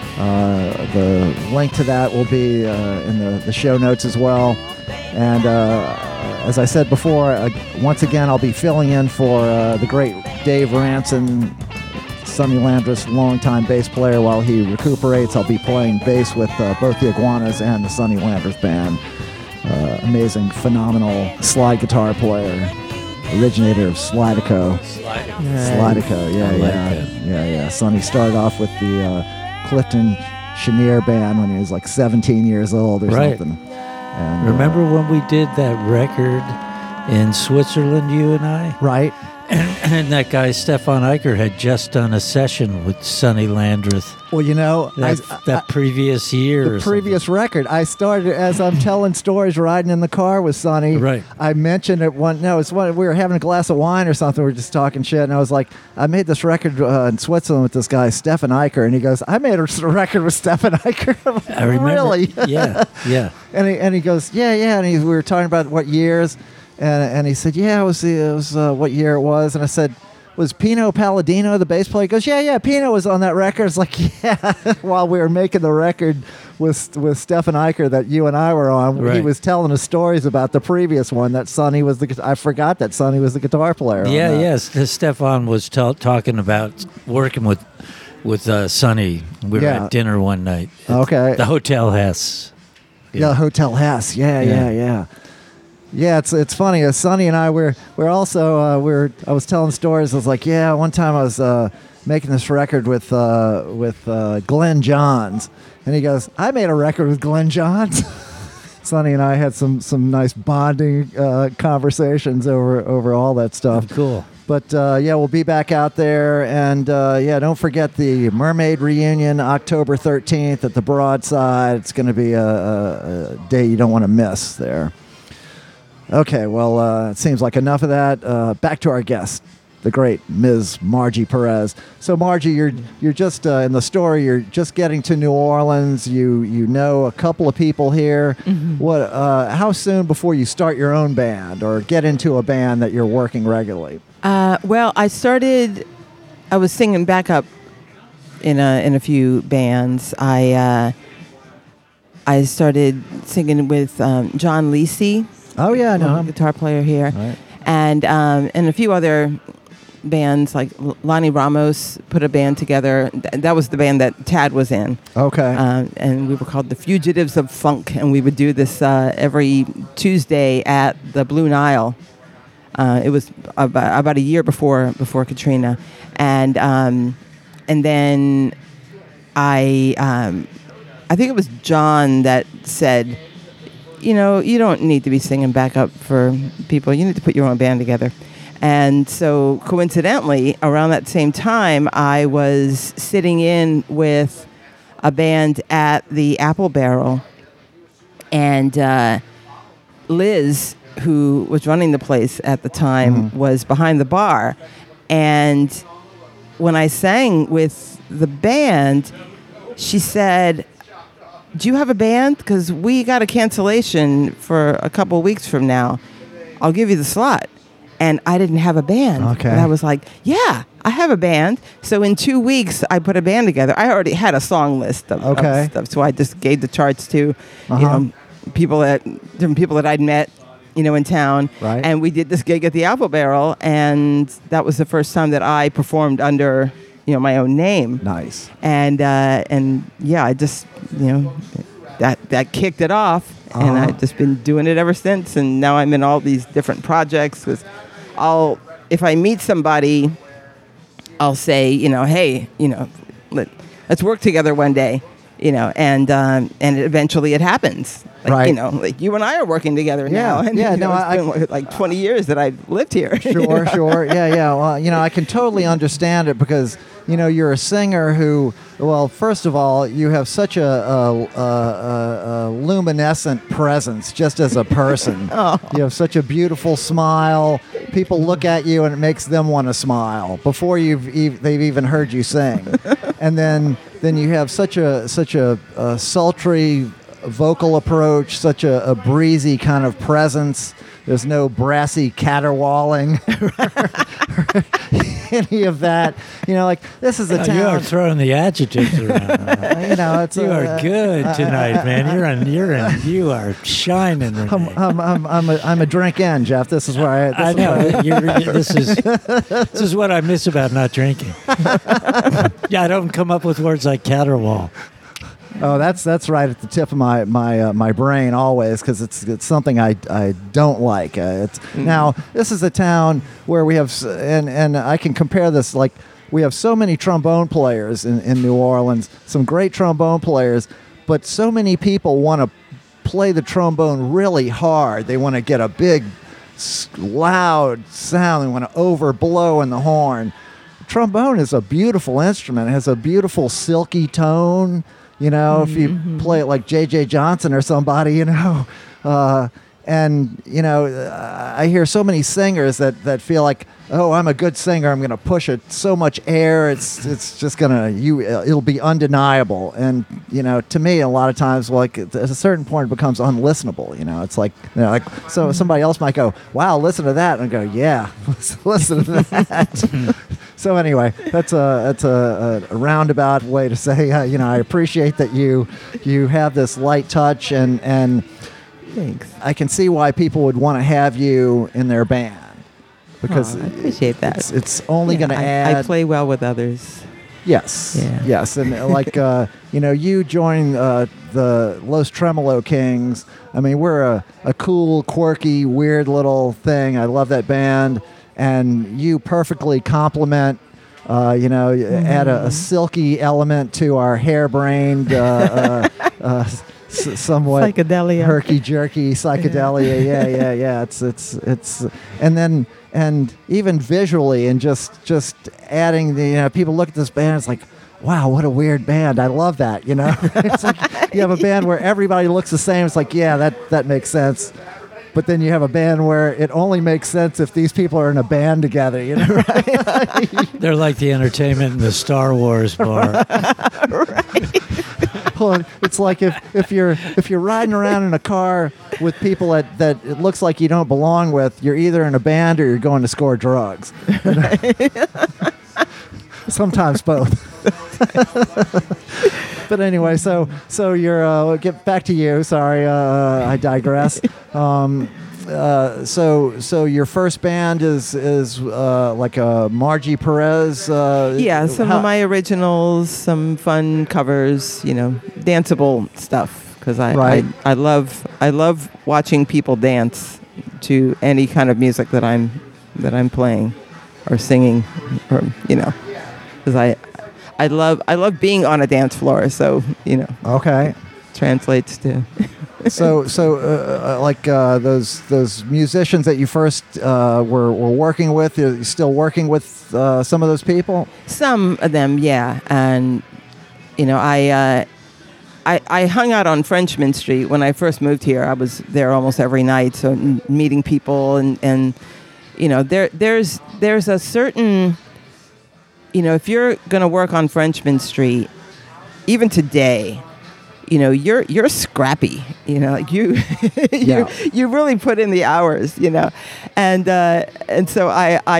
The link to that will be in the show notes as well. And as I said before, once again, I'll be filling in for the great Dave Ranson, Sonny Landreth's longtime bass player. While he recuperates, I'll be playing bass with both the Iguanas and the Sonny Landreth Band. Amazing, phenomenal slide guitar player, originator of Slideco. Slideco, yeah. Sonny started off with the Clifton Chenier Band when he was like 17 years old or something. And, remember when we did that record in Switzerland, you and I? Right. And that guy, Stefan Eicher, had just done a session with Sonny Landreth. Well, you know, that previous year. The previous record. I started, as I'm telling stories, riding in the car with Sonny. Right. I mentioned it it's one, we were having a glass of wine or something. We were just talking shit. And I was like, I made this record in Switzerland with this guy, Stefan Eicher. And he goes, I made a record with Stefan Eicher. I'm like, I remember. Really? Yeah. And he goes, yeah. And we were talking about what years. And he said, yeah, it was what year it was. And I said, was Pino Palladino the bass player? He goes, yeah, Pino was on that record. It's like, yeah, while we were making the record with Stefan Eicher that you and I were on, right. He was telling us stories about the previous one that Sonny was I forgot that Sonny was the guitar player. Yeah, yes. Stefan was talking about working with Sonny. We were at dinner one night. Okay. The Hotel Hess. Yeah, Hotel Hess. Yeah. Yeah, it's funny. Sonny and I we're also I was telling stories. I was like, yeah, one time I was making this record with Glenn Johns, and he goes, I made a record with Glenn Johns. Sonny and I had some nice bonding conversations over all that stuff. Cool. But we'll be back out there, and don't forget the Mermaid reunion, October 13th at the Broadside. It's going to be a day you don't want to miss there. Okay, well, it seems like enough of that. Back to our guest, the great Ms. Margie Perez. So, Margie, you're just in the story. You're just getting to New Orleans. You know a couple of people here. Mm-hmm. What? How soon before you start your own band or get into a band that you're working regularly? Well, I was singing backup in a few bands. I started singing with John Lisi. Oh yeah, I know him. Guitar player here, right. And a few other bands like Lonnie Ramos put a band together. That was the band that Tad was in. Okay. And we were called the Fugitives of Funk, and we would do this every Tuesday at the Blue Nile. It was about a year before Katrina, and then I think it was John that said, you know, you don't need to be singing backup for people. You need to put your own band together. And so coincidentally, around that same time, I was sitting in with a band at the Apple Barrel. And Liz, who was running the place at the time, was behind the bar. And when I sang with the band, she said, do you have a band? Because we got a cancellation for a couple of weeks from now. I'll give you the slot. and I didn't have a band. Okay. And I was like, yeah, I have a band. So in 2 weeks, I put a band together. I already had a song list of stuff, so I just gave the charts to, different people that I'd met, in town. Right. And we did this gig at the Apple Barrel, and that was the first time that I performed under, my own name. Nice. And yeah, I just, that kicked it off. And I've just been doing it ever since. And now I'm in all these different projects. Because if I meet somebody, I'll say, hey, let's work together one day, and eventually it happens. Like, Right. Like you and I are working together now. And, Yeah, it's been like 20 years that I've lived here. Sure, sure. Yeah. Well, I can totally understand it because, you're a singer who, well, first of all, you have such a luminescent presence just as a person. You have such a beautiful smile. People look at you and it makes them want to smile before they've even heard you sing. And then you have such a sultry vocal approach, such a breezy kind of presence. There's no brassy caterwauling, any of that. Like this is a town. You are throwing the adjectives around. It's You are good tonight, man. You are shining. Renee. I'm a drink in, Jeff. This is where I know. This is what I miss about not drinking. Yeah, I don't come up with words like caterwaul. Oh, that's right at the tip of my brain always, because it's something I don't like. Now this is a town where we have and I can compare this, like we have so many trombone players in New Orleans, some great trombone players, but so many people want to play the trombone really hard. They want to get a big loud sound. They want to overblow in the horn. Trombone is a beautiful instrument. It has a beautiful silky tone. If you play it like J.J. Johnson or somebody, I hear so many singers that feel like, oh, I'm a good singer. I'm going to push it so much air. It's just it'll be undeniable. And, to me, a lot of times, like at a certain point, it becomes unlistenable. It's like, so somebody else might go, wow, listen to that. And I go, yeah, listen to that. So anyway, that's a roundabout way to say, I appreciate that you have this light touch, and Thanks. I can see why people would want to have you in their band, because I appreciate that. It's only going to add. I play well with others. Yes. Yeah. Yes, and like you join the Los Tremolo Kings. I mean, we're a cool, quirky, weird little thing. I love that band. And you perfectly complement, add a silky element to our harebrained, somewhat Psychedelia. herky-jerky psychedelia. Yeah. It's and even visually, and just adding the people look at this band, it's like, wow, what a weird band. I love that. It's like you have a band where everybody looks the same. It's like, yeah, that makes sense. But then you have a band where it only makes sense if these people are in a band together, right? They're like the entertainment in the Star Wars bar. Right. Well, it's like if you're riding around in a car with people that it looks like you don't belong with, you're either in a band or you're going to score drugs. Sometimes both. But anyway, so you're get back to you. Sorry, I digress. So your first band is like a Margie Perez. Yeah, some of my originals, some fun covers, danceable stuff. Because I love watching people dance to any kind of music that I'm playing or singing, or because I love being on a dance floor, so Okay. translates to. So like those musicians that you first were working with, are you still working with some of those people? Some of them, yeah, and I hung out on Frenchman Street when I first moved here. I was there almost every night, so meeting people and there's a certain. If you're going to work on Frenchman Street, even today, you're scrappy. Like you you really put in the hours. And so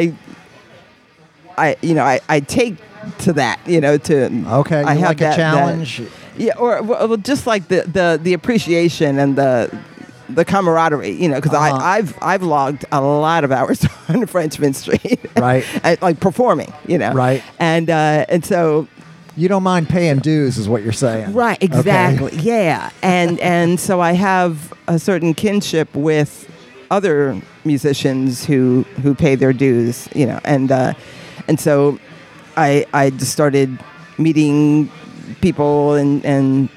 I take to that. Okay, I you have like a that challenge. Yeah, or well, just like the appreciation and the camaraderie, because I've logged a lot of hours on Frenchman Street, Right. like performing, Right. and so You don't mind paying dues, is what you're saying. right, exactly, yeah, and so I have a certain kinship with other musicians who pay their dues, and so I just started meeting people and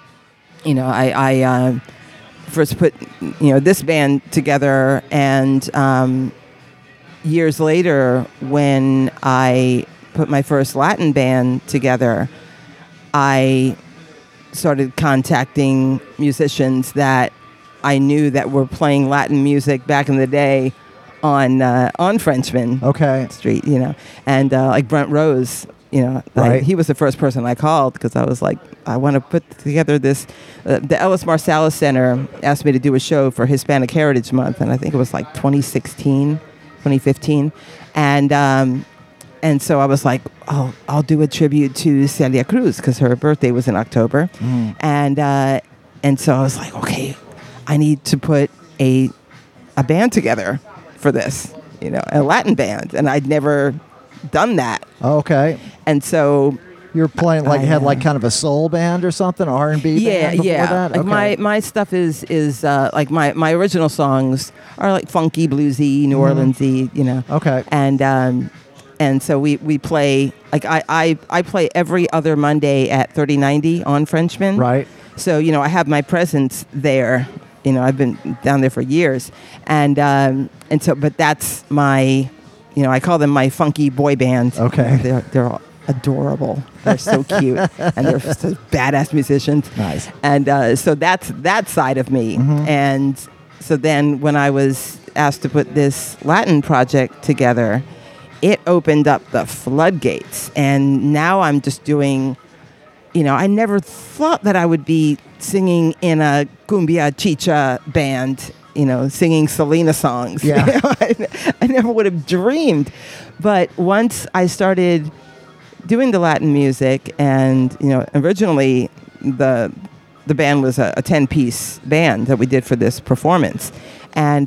I first put this band together, and years later when I put my first Latin band together, I started contacting musicians that I knew that were playing Latin music back in the day on Frenchman Okay. Street, and like Brent Rose, Right. he was the first person I called because I was like, I want to put together this. The Ellis Marsalis Center asked me to do a show for Hispanic Heritage Month, and I think it was like 2016, 2015, and so I was like, oh, I'll do a tribute to Celia Cruz because her birthday was in October, and so I was like, okay, I need to put a band together for this, a Latin band, and I'd never done that, Okay. and so You're playing had kind of a soul band or something, R&B band before that? Like Okay. my stuff is like my original songs are like funky, bluesy, New Orleansy, Okay. And so we play like I play every other Monday at 3090 on Frenchman. Right. So I have my presence there. I've been down there for years, and so but that's my, I call them my funky boy band. Okay. They're all adorable. They're so cute, and they're so badass musicians. Nice. And so that's that side of me. And so then when I was asked to put this Latin project together, it opened up the floodgates. And now I'm just doing, I never thought that I would be singing in a cumbia chicha band, singing Selena songs. Yeah. I never would have dreamed. But once I started doing the Latin music, and originally the band was a 10-piece band that we did for this performance, and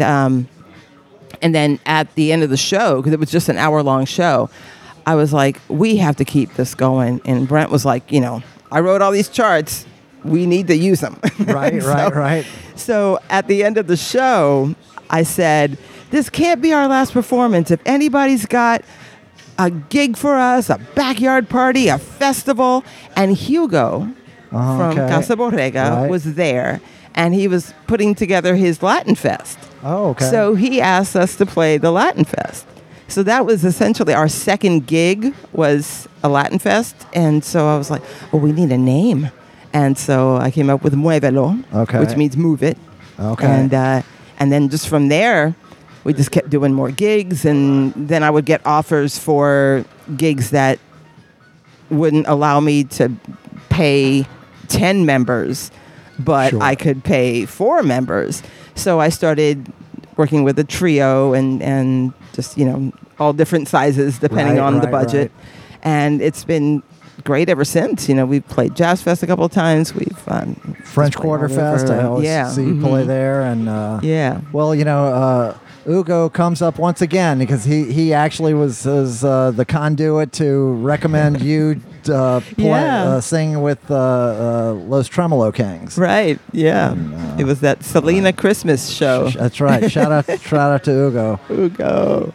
then at the end of the show, because it was just an hour-long show, I was like, we have to keep this going. And Brent was like, I wrote all these charts, we need to use them. Right, right. So at the end of the show, I said, this can't be our last performance. If anybody's got a gig for us, a backyard party, a festival, and Hugo from Okay. Casa Borrega was there, and he was putting together his Latin Fest. Oh, okay. So he asked us to play the Latin Fest. So that was essentially our second gig was a Latin Fest, and so I was like, well, we need a name. And so I came up with Muévelo, Okay. which means move it. Okay. And then just from there, we just kept doing more gigs, and then I would get offers for gigs that wouldn't allow me to pay 10 members, but Sure. I could pay 4 members. So I started working with a trio and just, all different sizes depending Right, on the right, budget. right. And it's been great ever since. We've played Jazz Fest a couple of times. We've French just played Quarter all over. Fest. I always Yeah, see you mhm. play there, and Yeah. Well, Ugo comes up once again because he actually was the conduit to recommend you Yeah. sing with Los Tremolo Kings. Right. Yeah. It was that Selena Christmas show. That's right. Shout out to Ugo. Ugo.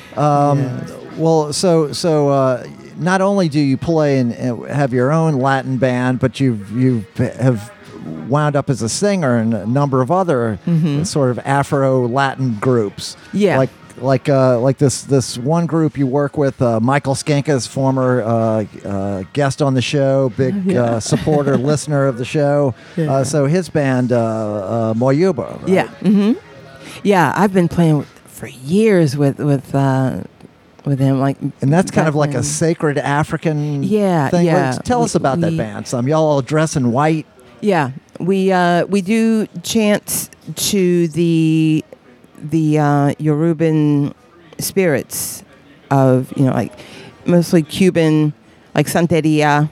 Well, so not only do you play and have your own Latin band, but you have wound up as a singer in a number of other sort of Afro-Latin groups. Yeah. Like this one group you work with, Michael Skanka's former guest on the show, big supporter, listener of the show. Yeah. So his band, Moyuba. Right? Yeah. Yeah, I've been playing for years with him, like, And that's kind back of like a when- sacred African Yeah, thing. yeah. Tell us about that We- band. Y'all all dress in white. Yeah, we do chants to the Yoruban spirits of, like mostly Cuban, like Santeria.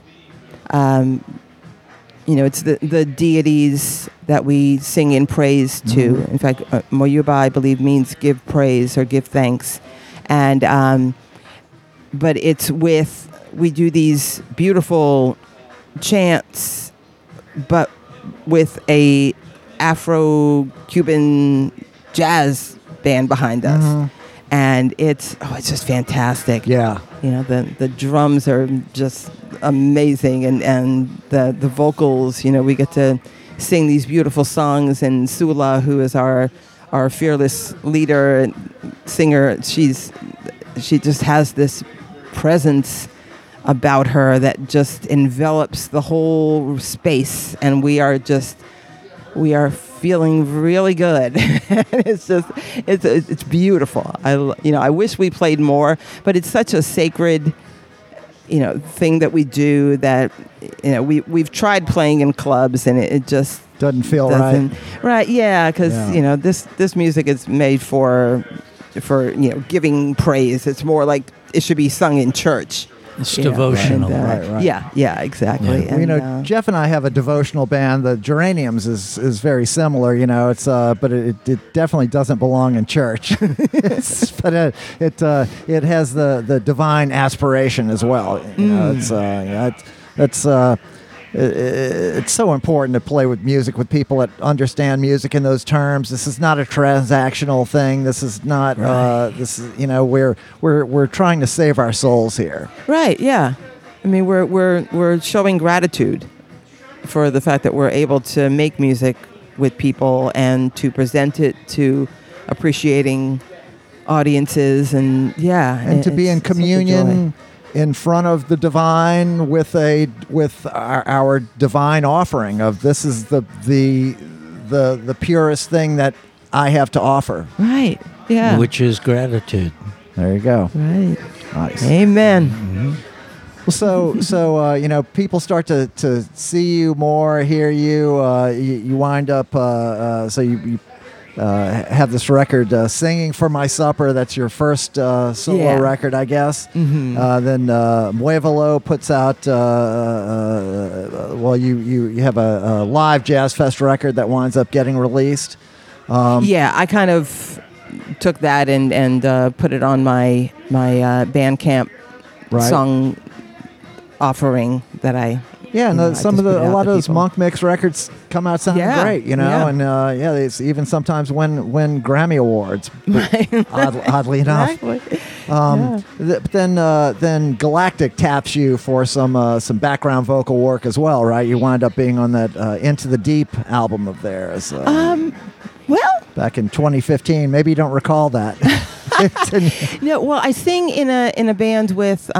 It's the deities that we sing in praise to. Mm-hmm. In fact, Moyuba, I believe, means give praise or give thanks. And but we do these beautiful chants, but with a Afro-Cuban jazz band behind us. And it's just fantastic. Yeah. The drums are just amazing, and the vocals, we get to sing these beautiful songs, and Sula, who is our fearless leader and singer, she just has this presence about her that just envelops the whole space, and we are feeling really good. It's beautiful. I wish we played more, but it's such a sacred thing that we do that we've tried playing in clubs, and it just Doesn't feel doesn't right. Yeah, because Yeah. this music is made for giving praise. It's more like it should be sung in church. It's you know, devotional. Right, right. Yeah, exactly. Yeah. Well, And, Jeff and I have a devotional band. The Geraniums is very similar. It's but it definitely doesn't belong in church. But it has the divine aspiration as well. It's so important to play with music with people that understand music in those terms. This is not a transactional thing. This is not. This is we're trying to save our souls here. Right. Yeah. I mean, we're showing gratitude for the fact that we're able to make music with people and to present it to appreciating audiences, and to be in it's such a communion joy. in front of the divine with our divine offering of this is the purest thing that I have to offer. Right. Yeah. Which is gratitude. There you go. Right. Nice. Amen. Well, so people start to see you more, hear you. You wind up so you have this record, Singing for My Supper. That's your first solo Yeah. record, I guess. Mm-hmm. Then Muevalo puts out, you have a live Jazz Fest record that winds up getting released. Yeah, I kind of took that and put it on my Bandcamp Right. song offering that I. Yeah, and I a just lot put it of out to those people. Monk Mix records come out sounding Yeah, great, yeah. and they even sometimes win Grammy awards, oddly enough. Exactly. But then Galactic taps you for some background vocal work as well, right? You wind up being on that Into the Deep album of theirs Well, back in 2015. Maybe you don't recall that. no. Well, I sing in a band with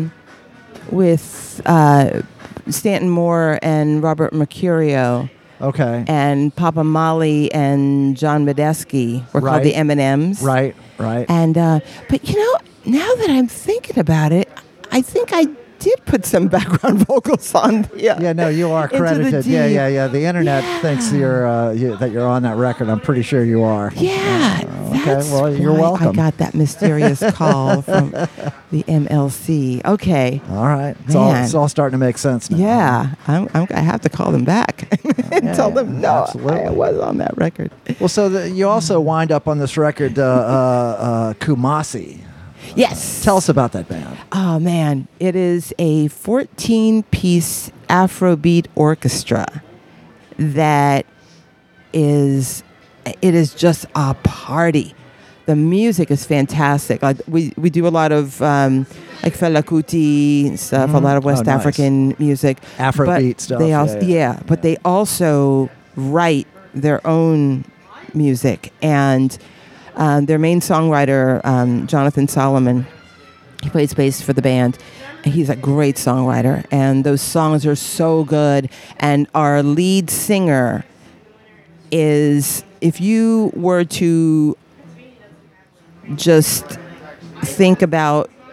Stanton Moore and Robert Mercurio Okay. and Papa Mali and John Medeski. We're Right. called the M&Ms. Right. And but now that I'm thinking about it, I think I did put some background vocals on. Yeah, no, you are Into the credited. Deep. Yeah. The internet thinks that you're on that record. I'm pretty sure you are. Yeah. Okay, That's well, you're why welcome. I got that mysterious call from the MLC. Okay. All right. Man. It's all starting to make sense now. Yeah, I have to call them back and Yeah, tell them no, absolutely. I was on that record. Well, so you also wind up on this record, Kumasi. Yes. Tell us about that band. Oh man, it is a 14-piece Afrobeat orchestra that is just a party. The music is fantastic. Like we do a lot of like Fela Kuti stuff, a lot of West Oh, nice. African music, Afrobeat but stuff, They also, yeah. but they also write their own music, and their main songwriter, Jonathan Solomon, he plays bass for the band. And he's a great songwriter, and those songs are so good. And our lead singer is, if you were to just think about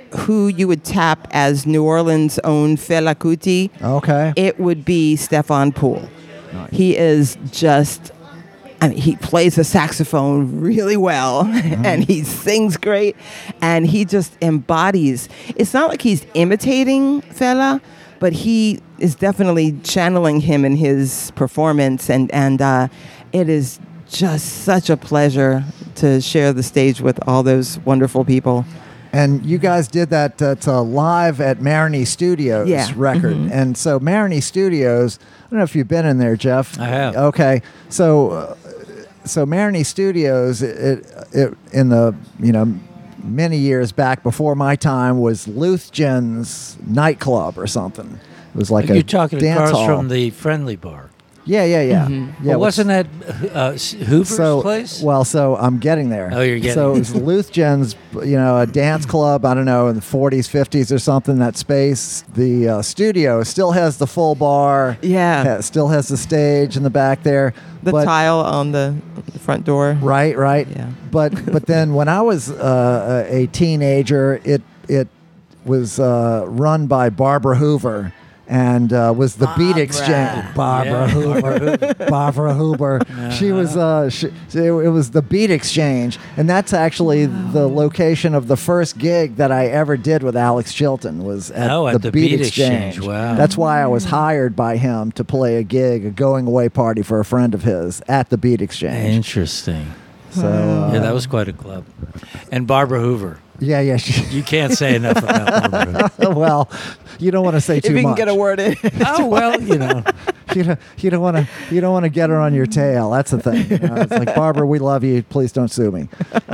who you would tap as New Orleans' own Fela Kuti, Okay. it would be Stefan Poole. He is just, I mean, he plays the saxophone really well and he sings great and he just embodies. It's not like he's imitating Fela, but he is definitely channeling him in his performance and it is just such a pleasure to share the stage with all those wonderful people. And you guys did that to live at Maroney Studios Yeah. record. And so Maroney Studios, I don't know if you've been in there, Jeff. I have. Okay. So Maroney Studios, it in the, many years back before my time was Luthgen's nightclub or something. It was like You're a talking dance across hall. from the Friendly Bar. Yeah. Yeah, Well, wasn't that Hoover's place? Well, so I'm getting there. Oh, you're getting So it was Luthgen's, a dance club, I don't know, in the 40s, 50s or something, that space. The studio still has the full bar. Yeah. Still has the stage in the back there. The but, tile on the front door. Right. Yeah. But then when I was a teenager, it was run by Barbara Hoover. And was the Beat Exchange. Barbara Yeah. Hoover. Barbara Hoover. She was. It was the Beat Exchange, and that's actually the location of the first gig that I ever did with Alex Chilton. Was at the Beat Exchange. Wow. That's why I was hired by him to play a gig, a going away party for a friend of his at the Beat Exchange. Interesting. So Yeah, that was quite a club. And Barbara Hoover. yeah. You can't say enough about Barbara Hoover. Well, you don't want to say If too you can much. get a word in. Oh, well, You don't want to get her on your tail. That's the thing. It's like, Barbara, we love you. Please don't sue me.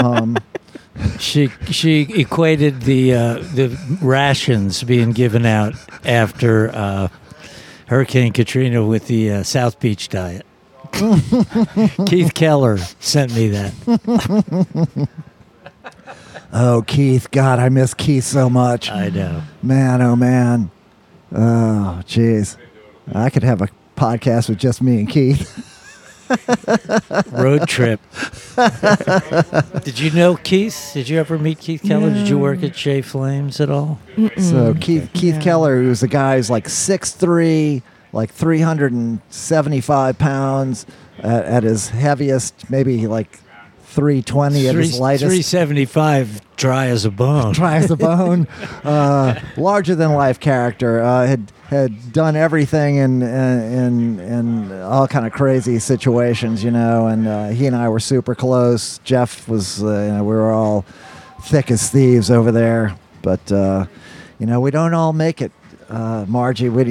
She equated the rations being given out after Hurricane Katrina with the South Beach diet. Keith Keller sent me that. Oh, Keith. God, I miss Keith so much. I know. Man, oh, man. Oh, jeez. I could have a podcast with just me and Keith. Road trip. Did you know Keith? Did you ever meet Keith Keller? Did you work at Shea Flames at all? So Keith Keller, who's a guy who's like 6'3", like 375 pounds at his heaviest, maybe like 320 at his lightest. 375, dry as a bone. Dry as a bone. Larger than life character. Had done everything in all kind of crazy situations, and he and I were super close. Jeff was, we were all thick as thieves over there, but we don't all make it. Margie, we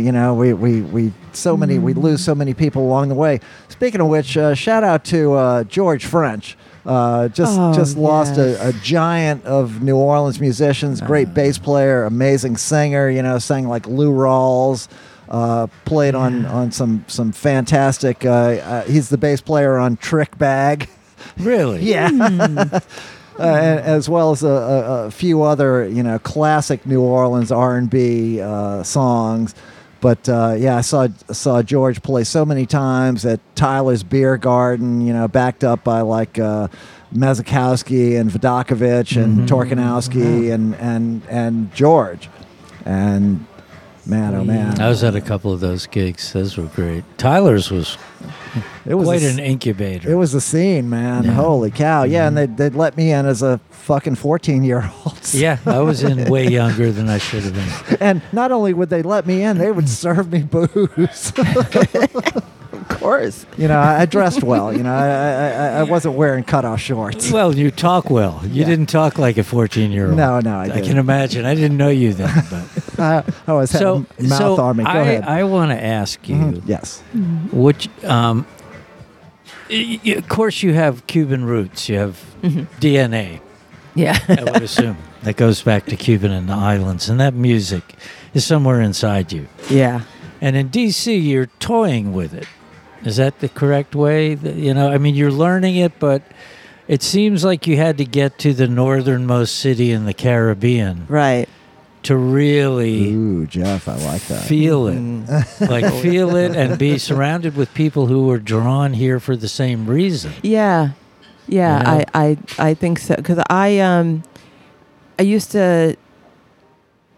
lose so many people along the way. Speaking of which, shout out to George French. Just lost a giant of New Orleans musicians, great bass player, amazing singer, sang like Lou Rawls, played on some fantastic, he's the bass player on Trick Bag. Really? Yeah. As well as a few other, classic New Orleans R&B songs. But I saw George play so many times at Tyler's Beer Garden, backed up by like Mezakowski and Vodakovich and Torkanowski and George. And man, oh man, I was at a couple of those gigs. Those were great. Tyler's was quite an incubator. It was a scene, man. Yeah. Holy cow. Yeah, and they'd let me in as a fucking 14-year-old. Yeah, I was in way younger than I should have been. And not only would they let me in, they would serve me booze. Of course. I dressed well. I wasn't wearing cutoff shorts. Well, you talk well. You didn't talk like a 14-year-old. No, I didn't. can imagine. I didn't know you then. But I always had mouth on me. Go ahead. I want to ask you, Yes. which, of course, you have Cuban roots. You have DNA. Yeah. I would assume that goes back to Cuban and the islands, and that music is somewhere inside you. Yeah. And in D.C., you're toying with it. Is that the correct way? You're learning it, but it seems like you had to get to the northernmost city in the Caribbean Right. to really Ooh, Jeff, I like that. feel it. Like feel it and be surrounded with people who were drawn here for the same reason. Yeah. Yeah, You know? I think so because I used to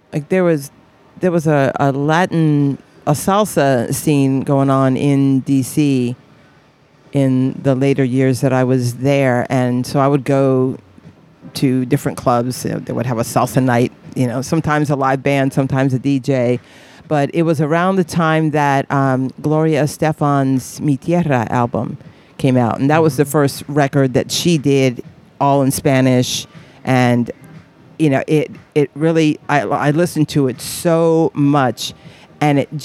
like there was a salsa scene going on in DC in the later years that I was there, and so I would go to different clubs. They would have a salsa night, sometimes a live band, sometimes a DJ. But it was around the time that Gloria Estefan's Mi Tierra album came out, and that was the first record that she did all in Spanish. And it really, I listened to it so much, and it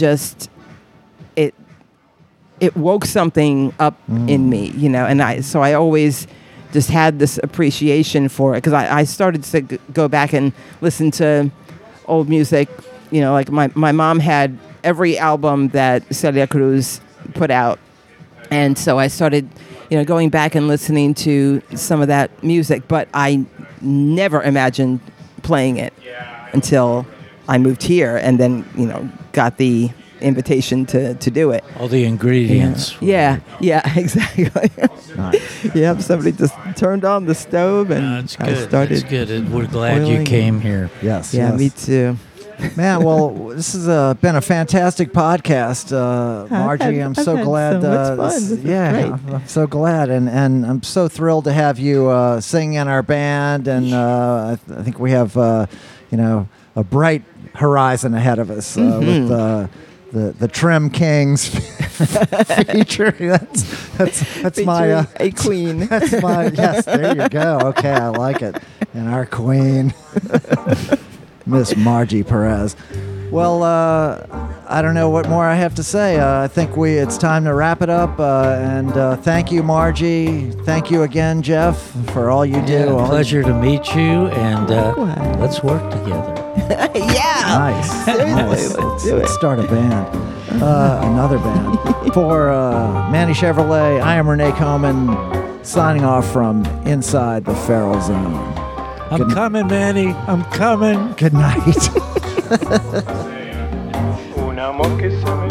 woke something up in me, and I always just had this appreciation for it, because I started to go back and listen to old music. Like my mom had every album that Celia Cruz put out. And so I started, going back and listening to some of that music, but I never imagined playing it until I moved here and then, got the invitation to do it. All the ingredients. Yeah, exactly. Nice. Yep, somebody just turned on the stove and That's good. I started. That's good. We're glad you boiling came here. Yes. Yeah, yes. me too. Man, well, this has been a fantastic podcast, Margie. I'm so had glad. so much fun. This is great. I'm so glad, and I'm so thrilled to have you sing in our band, and I think we have a bright horizon ahead of us with the Trim Kings featuring. That's my a queen. That's my yes. There you go. Okay, I like it. And our queen. Miss Margie Perez. Well, I don't know what more I have to say. I think it's time to wrap it up. And thank you, Margie. Thank you again, Jeff, for all you do. Yeah, pleasure to meet you, and Likewise. let's work together. Yeah. Nice. Seriously, let's do it. Let's start a band. Another band. For Manny Chevrolet, I am Renee Coman, signing off from inside the Feral Zone. I'm coming, Manny. I'm coming. Good night. Un amor que se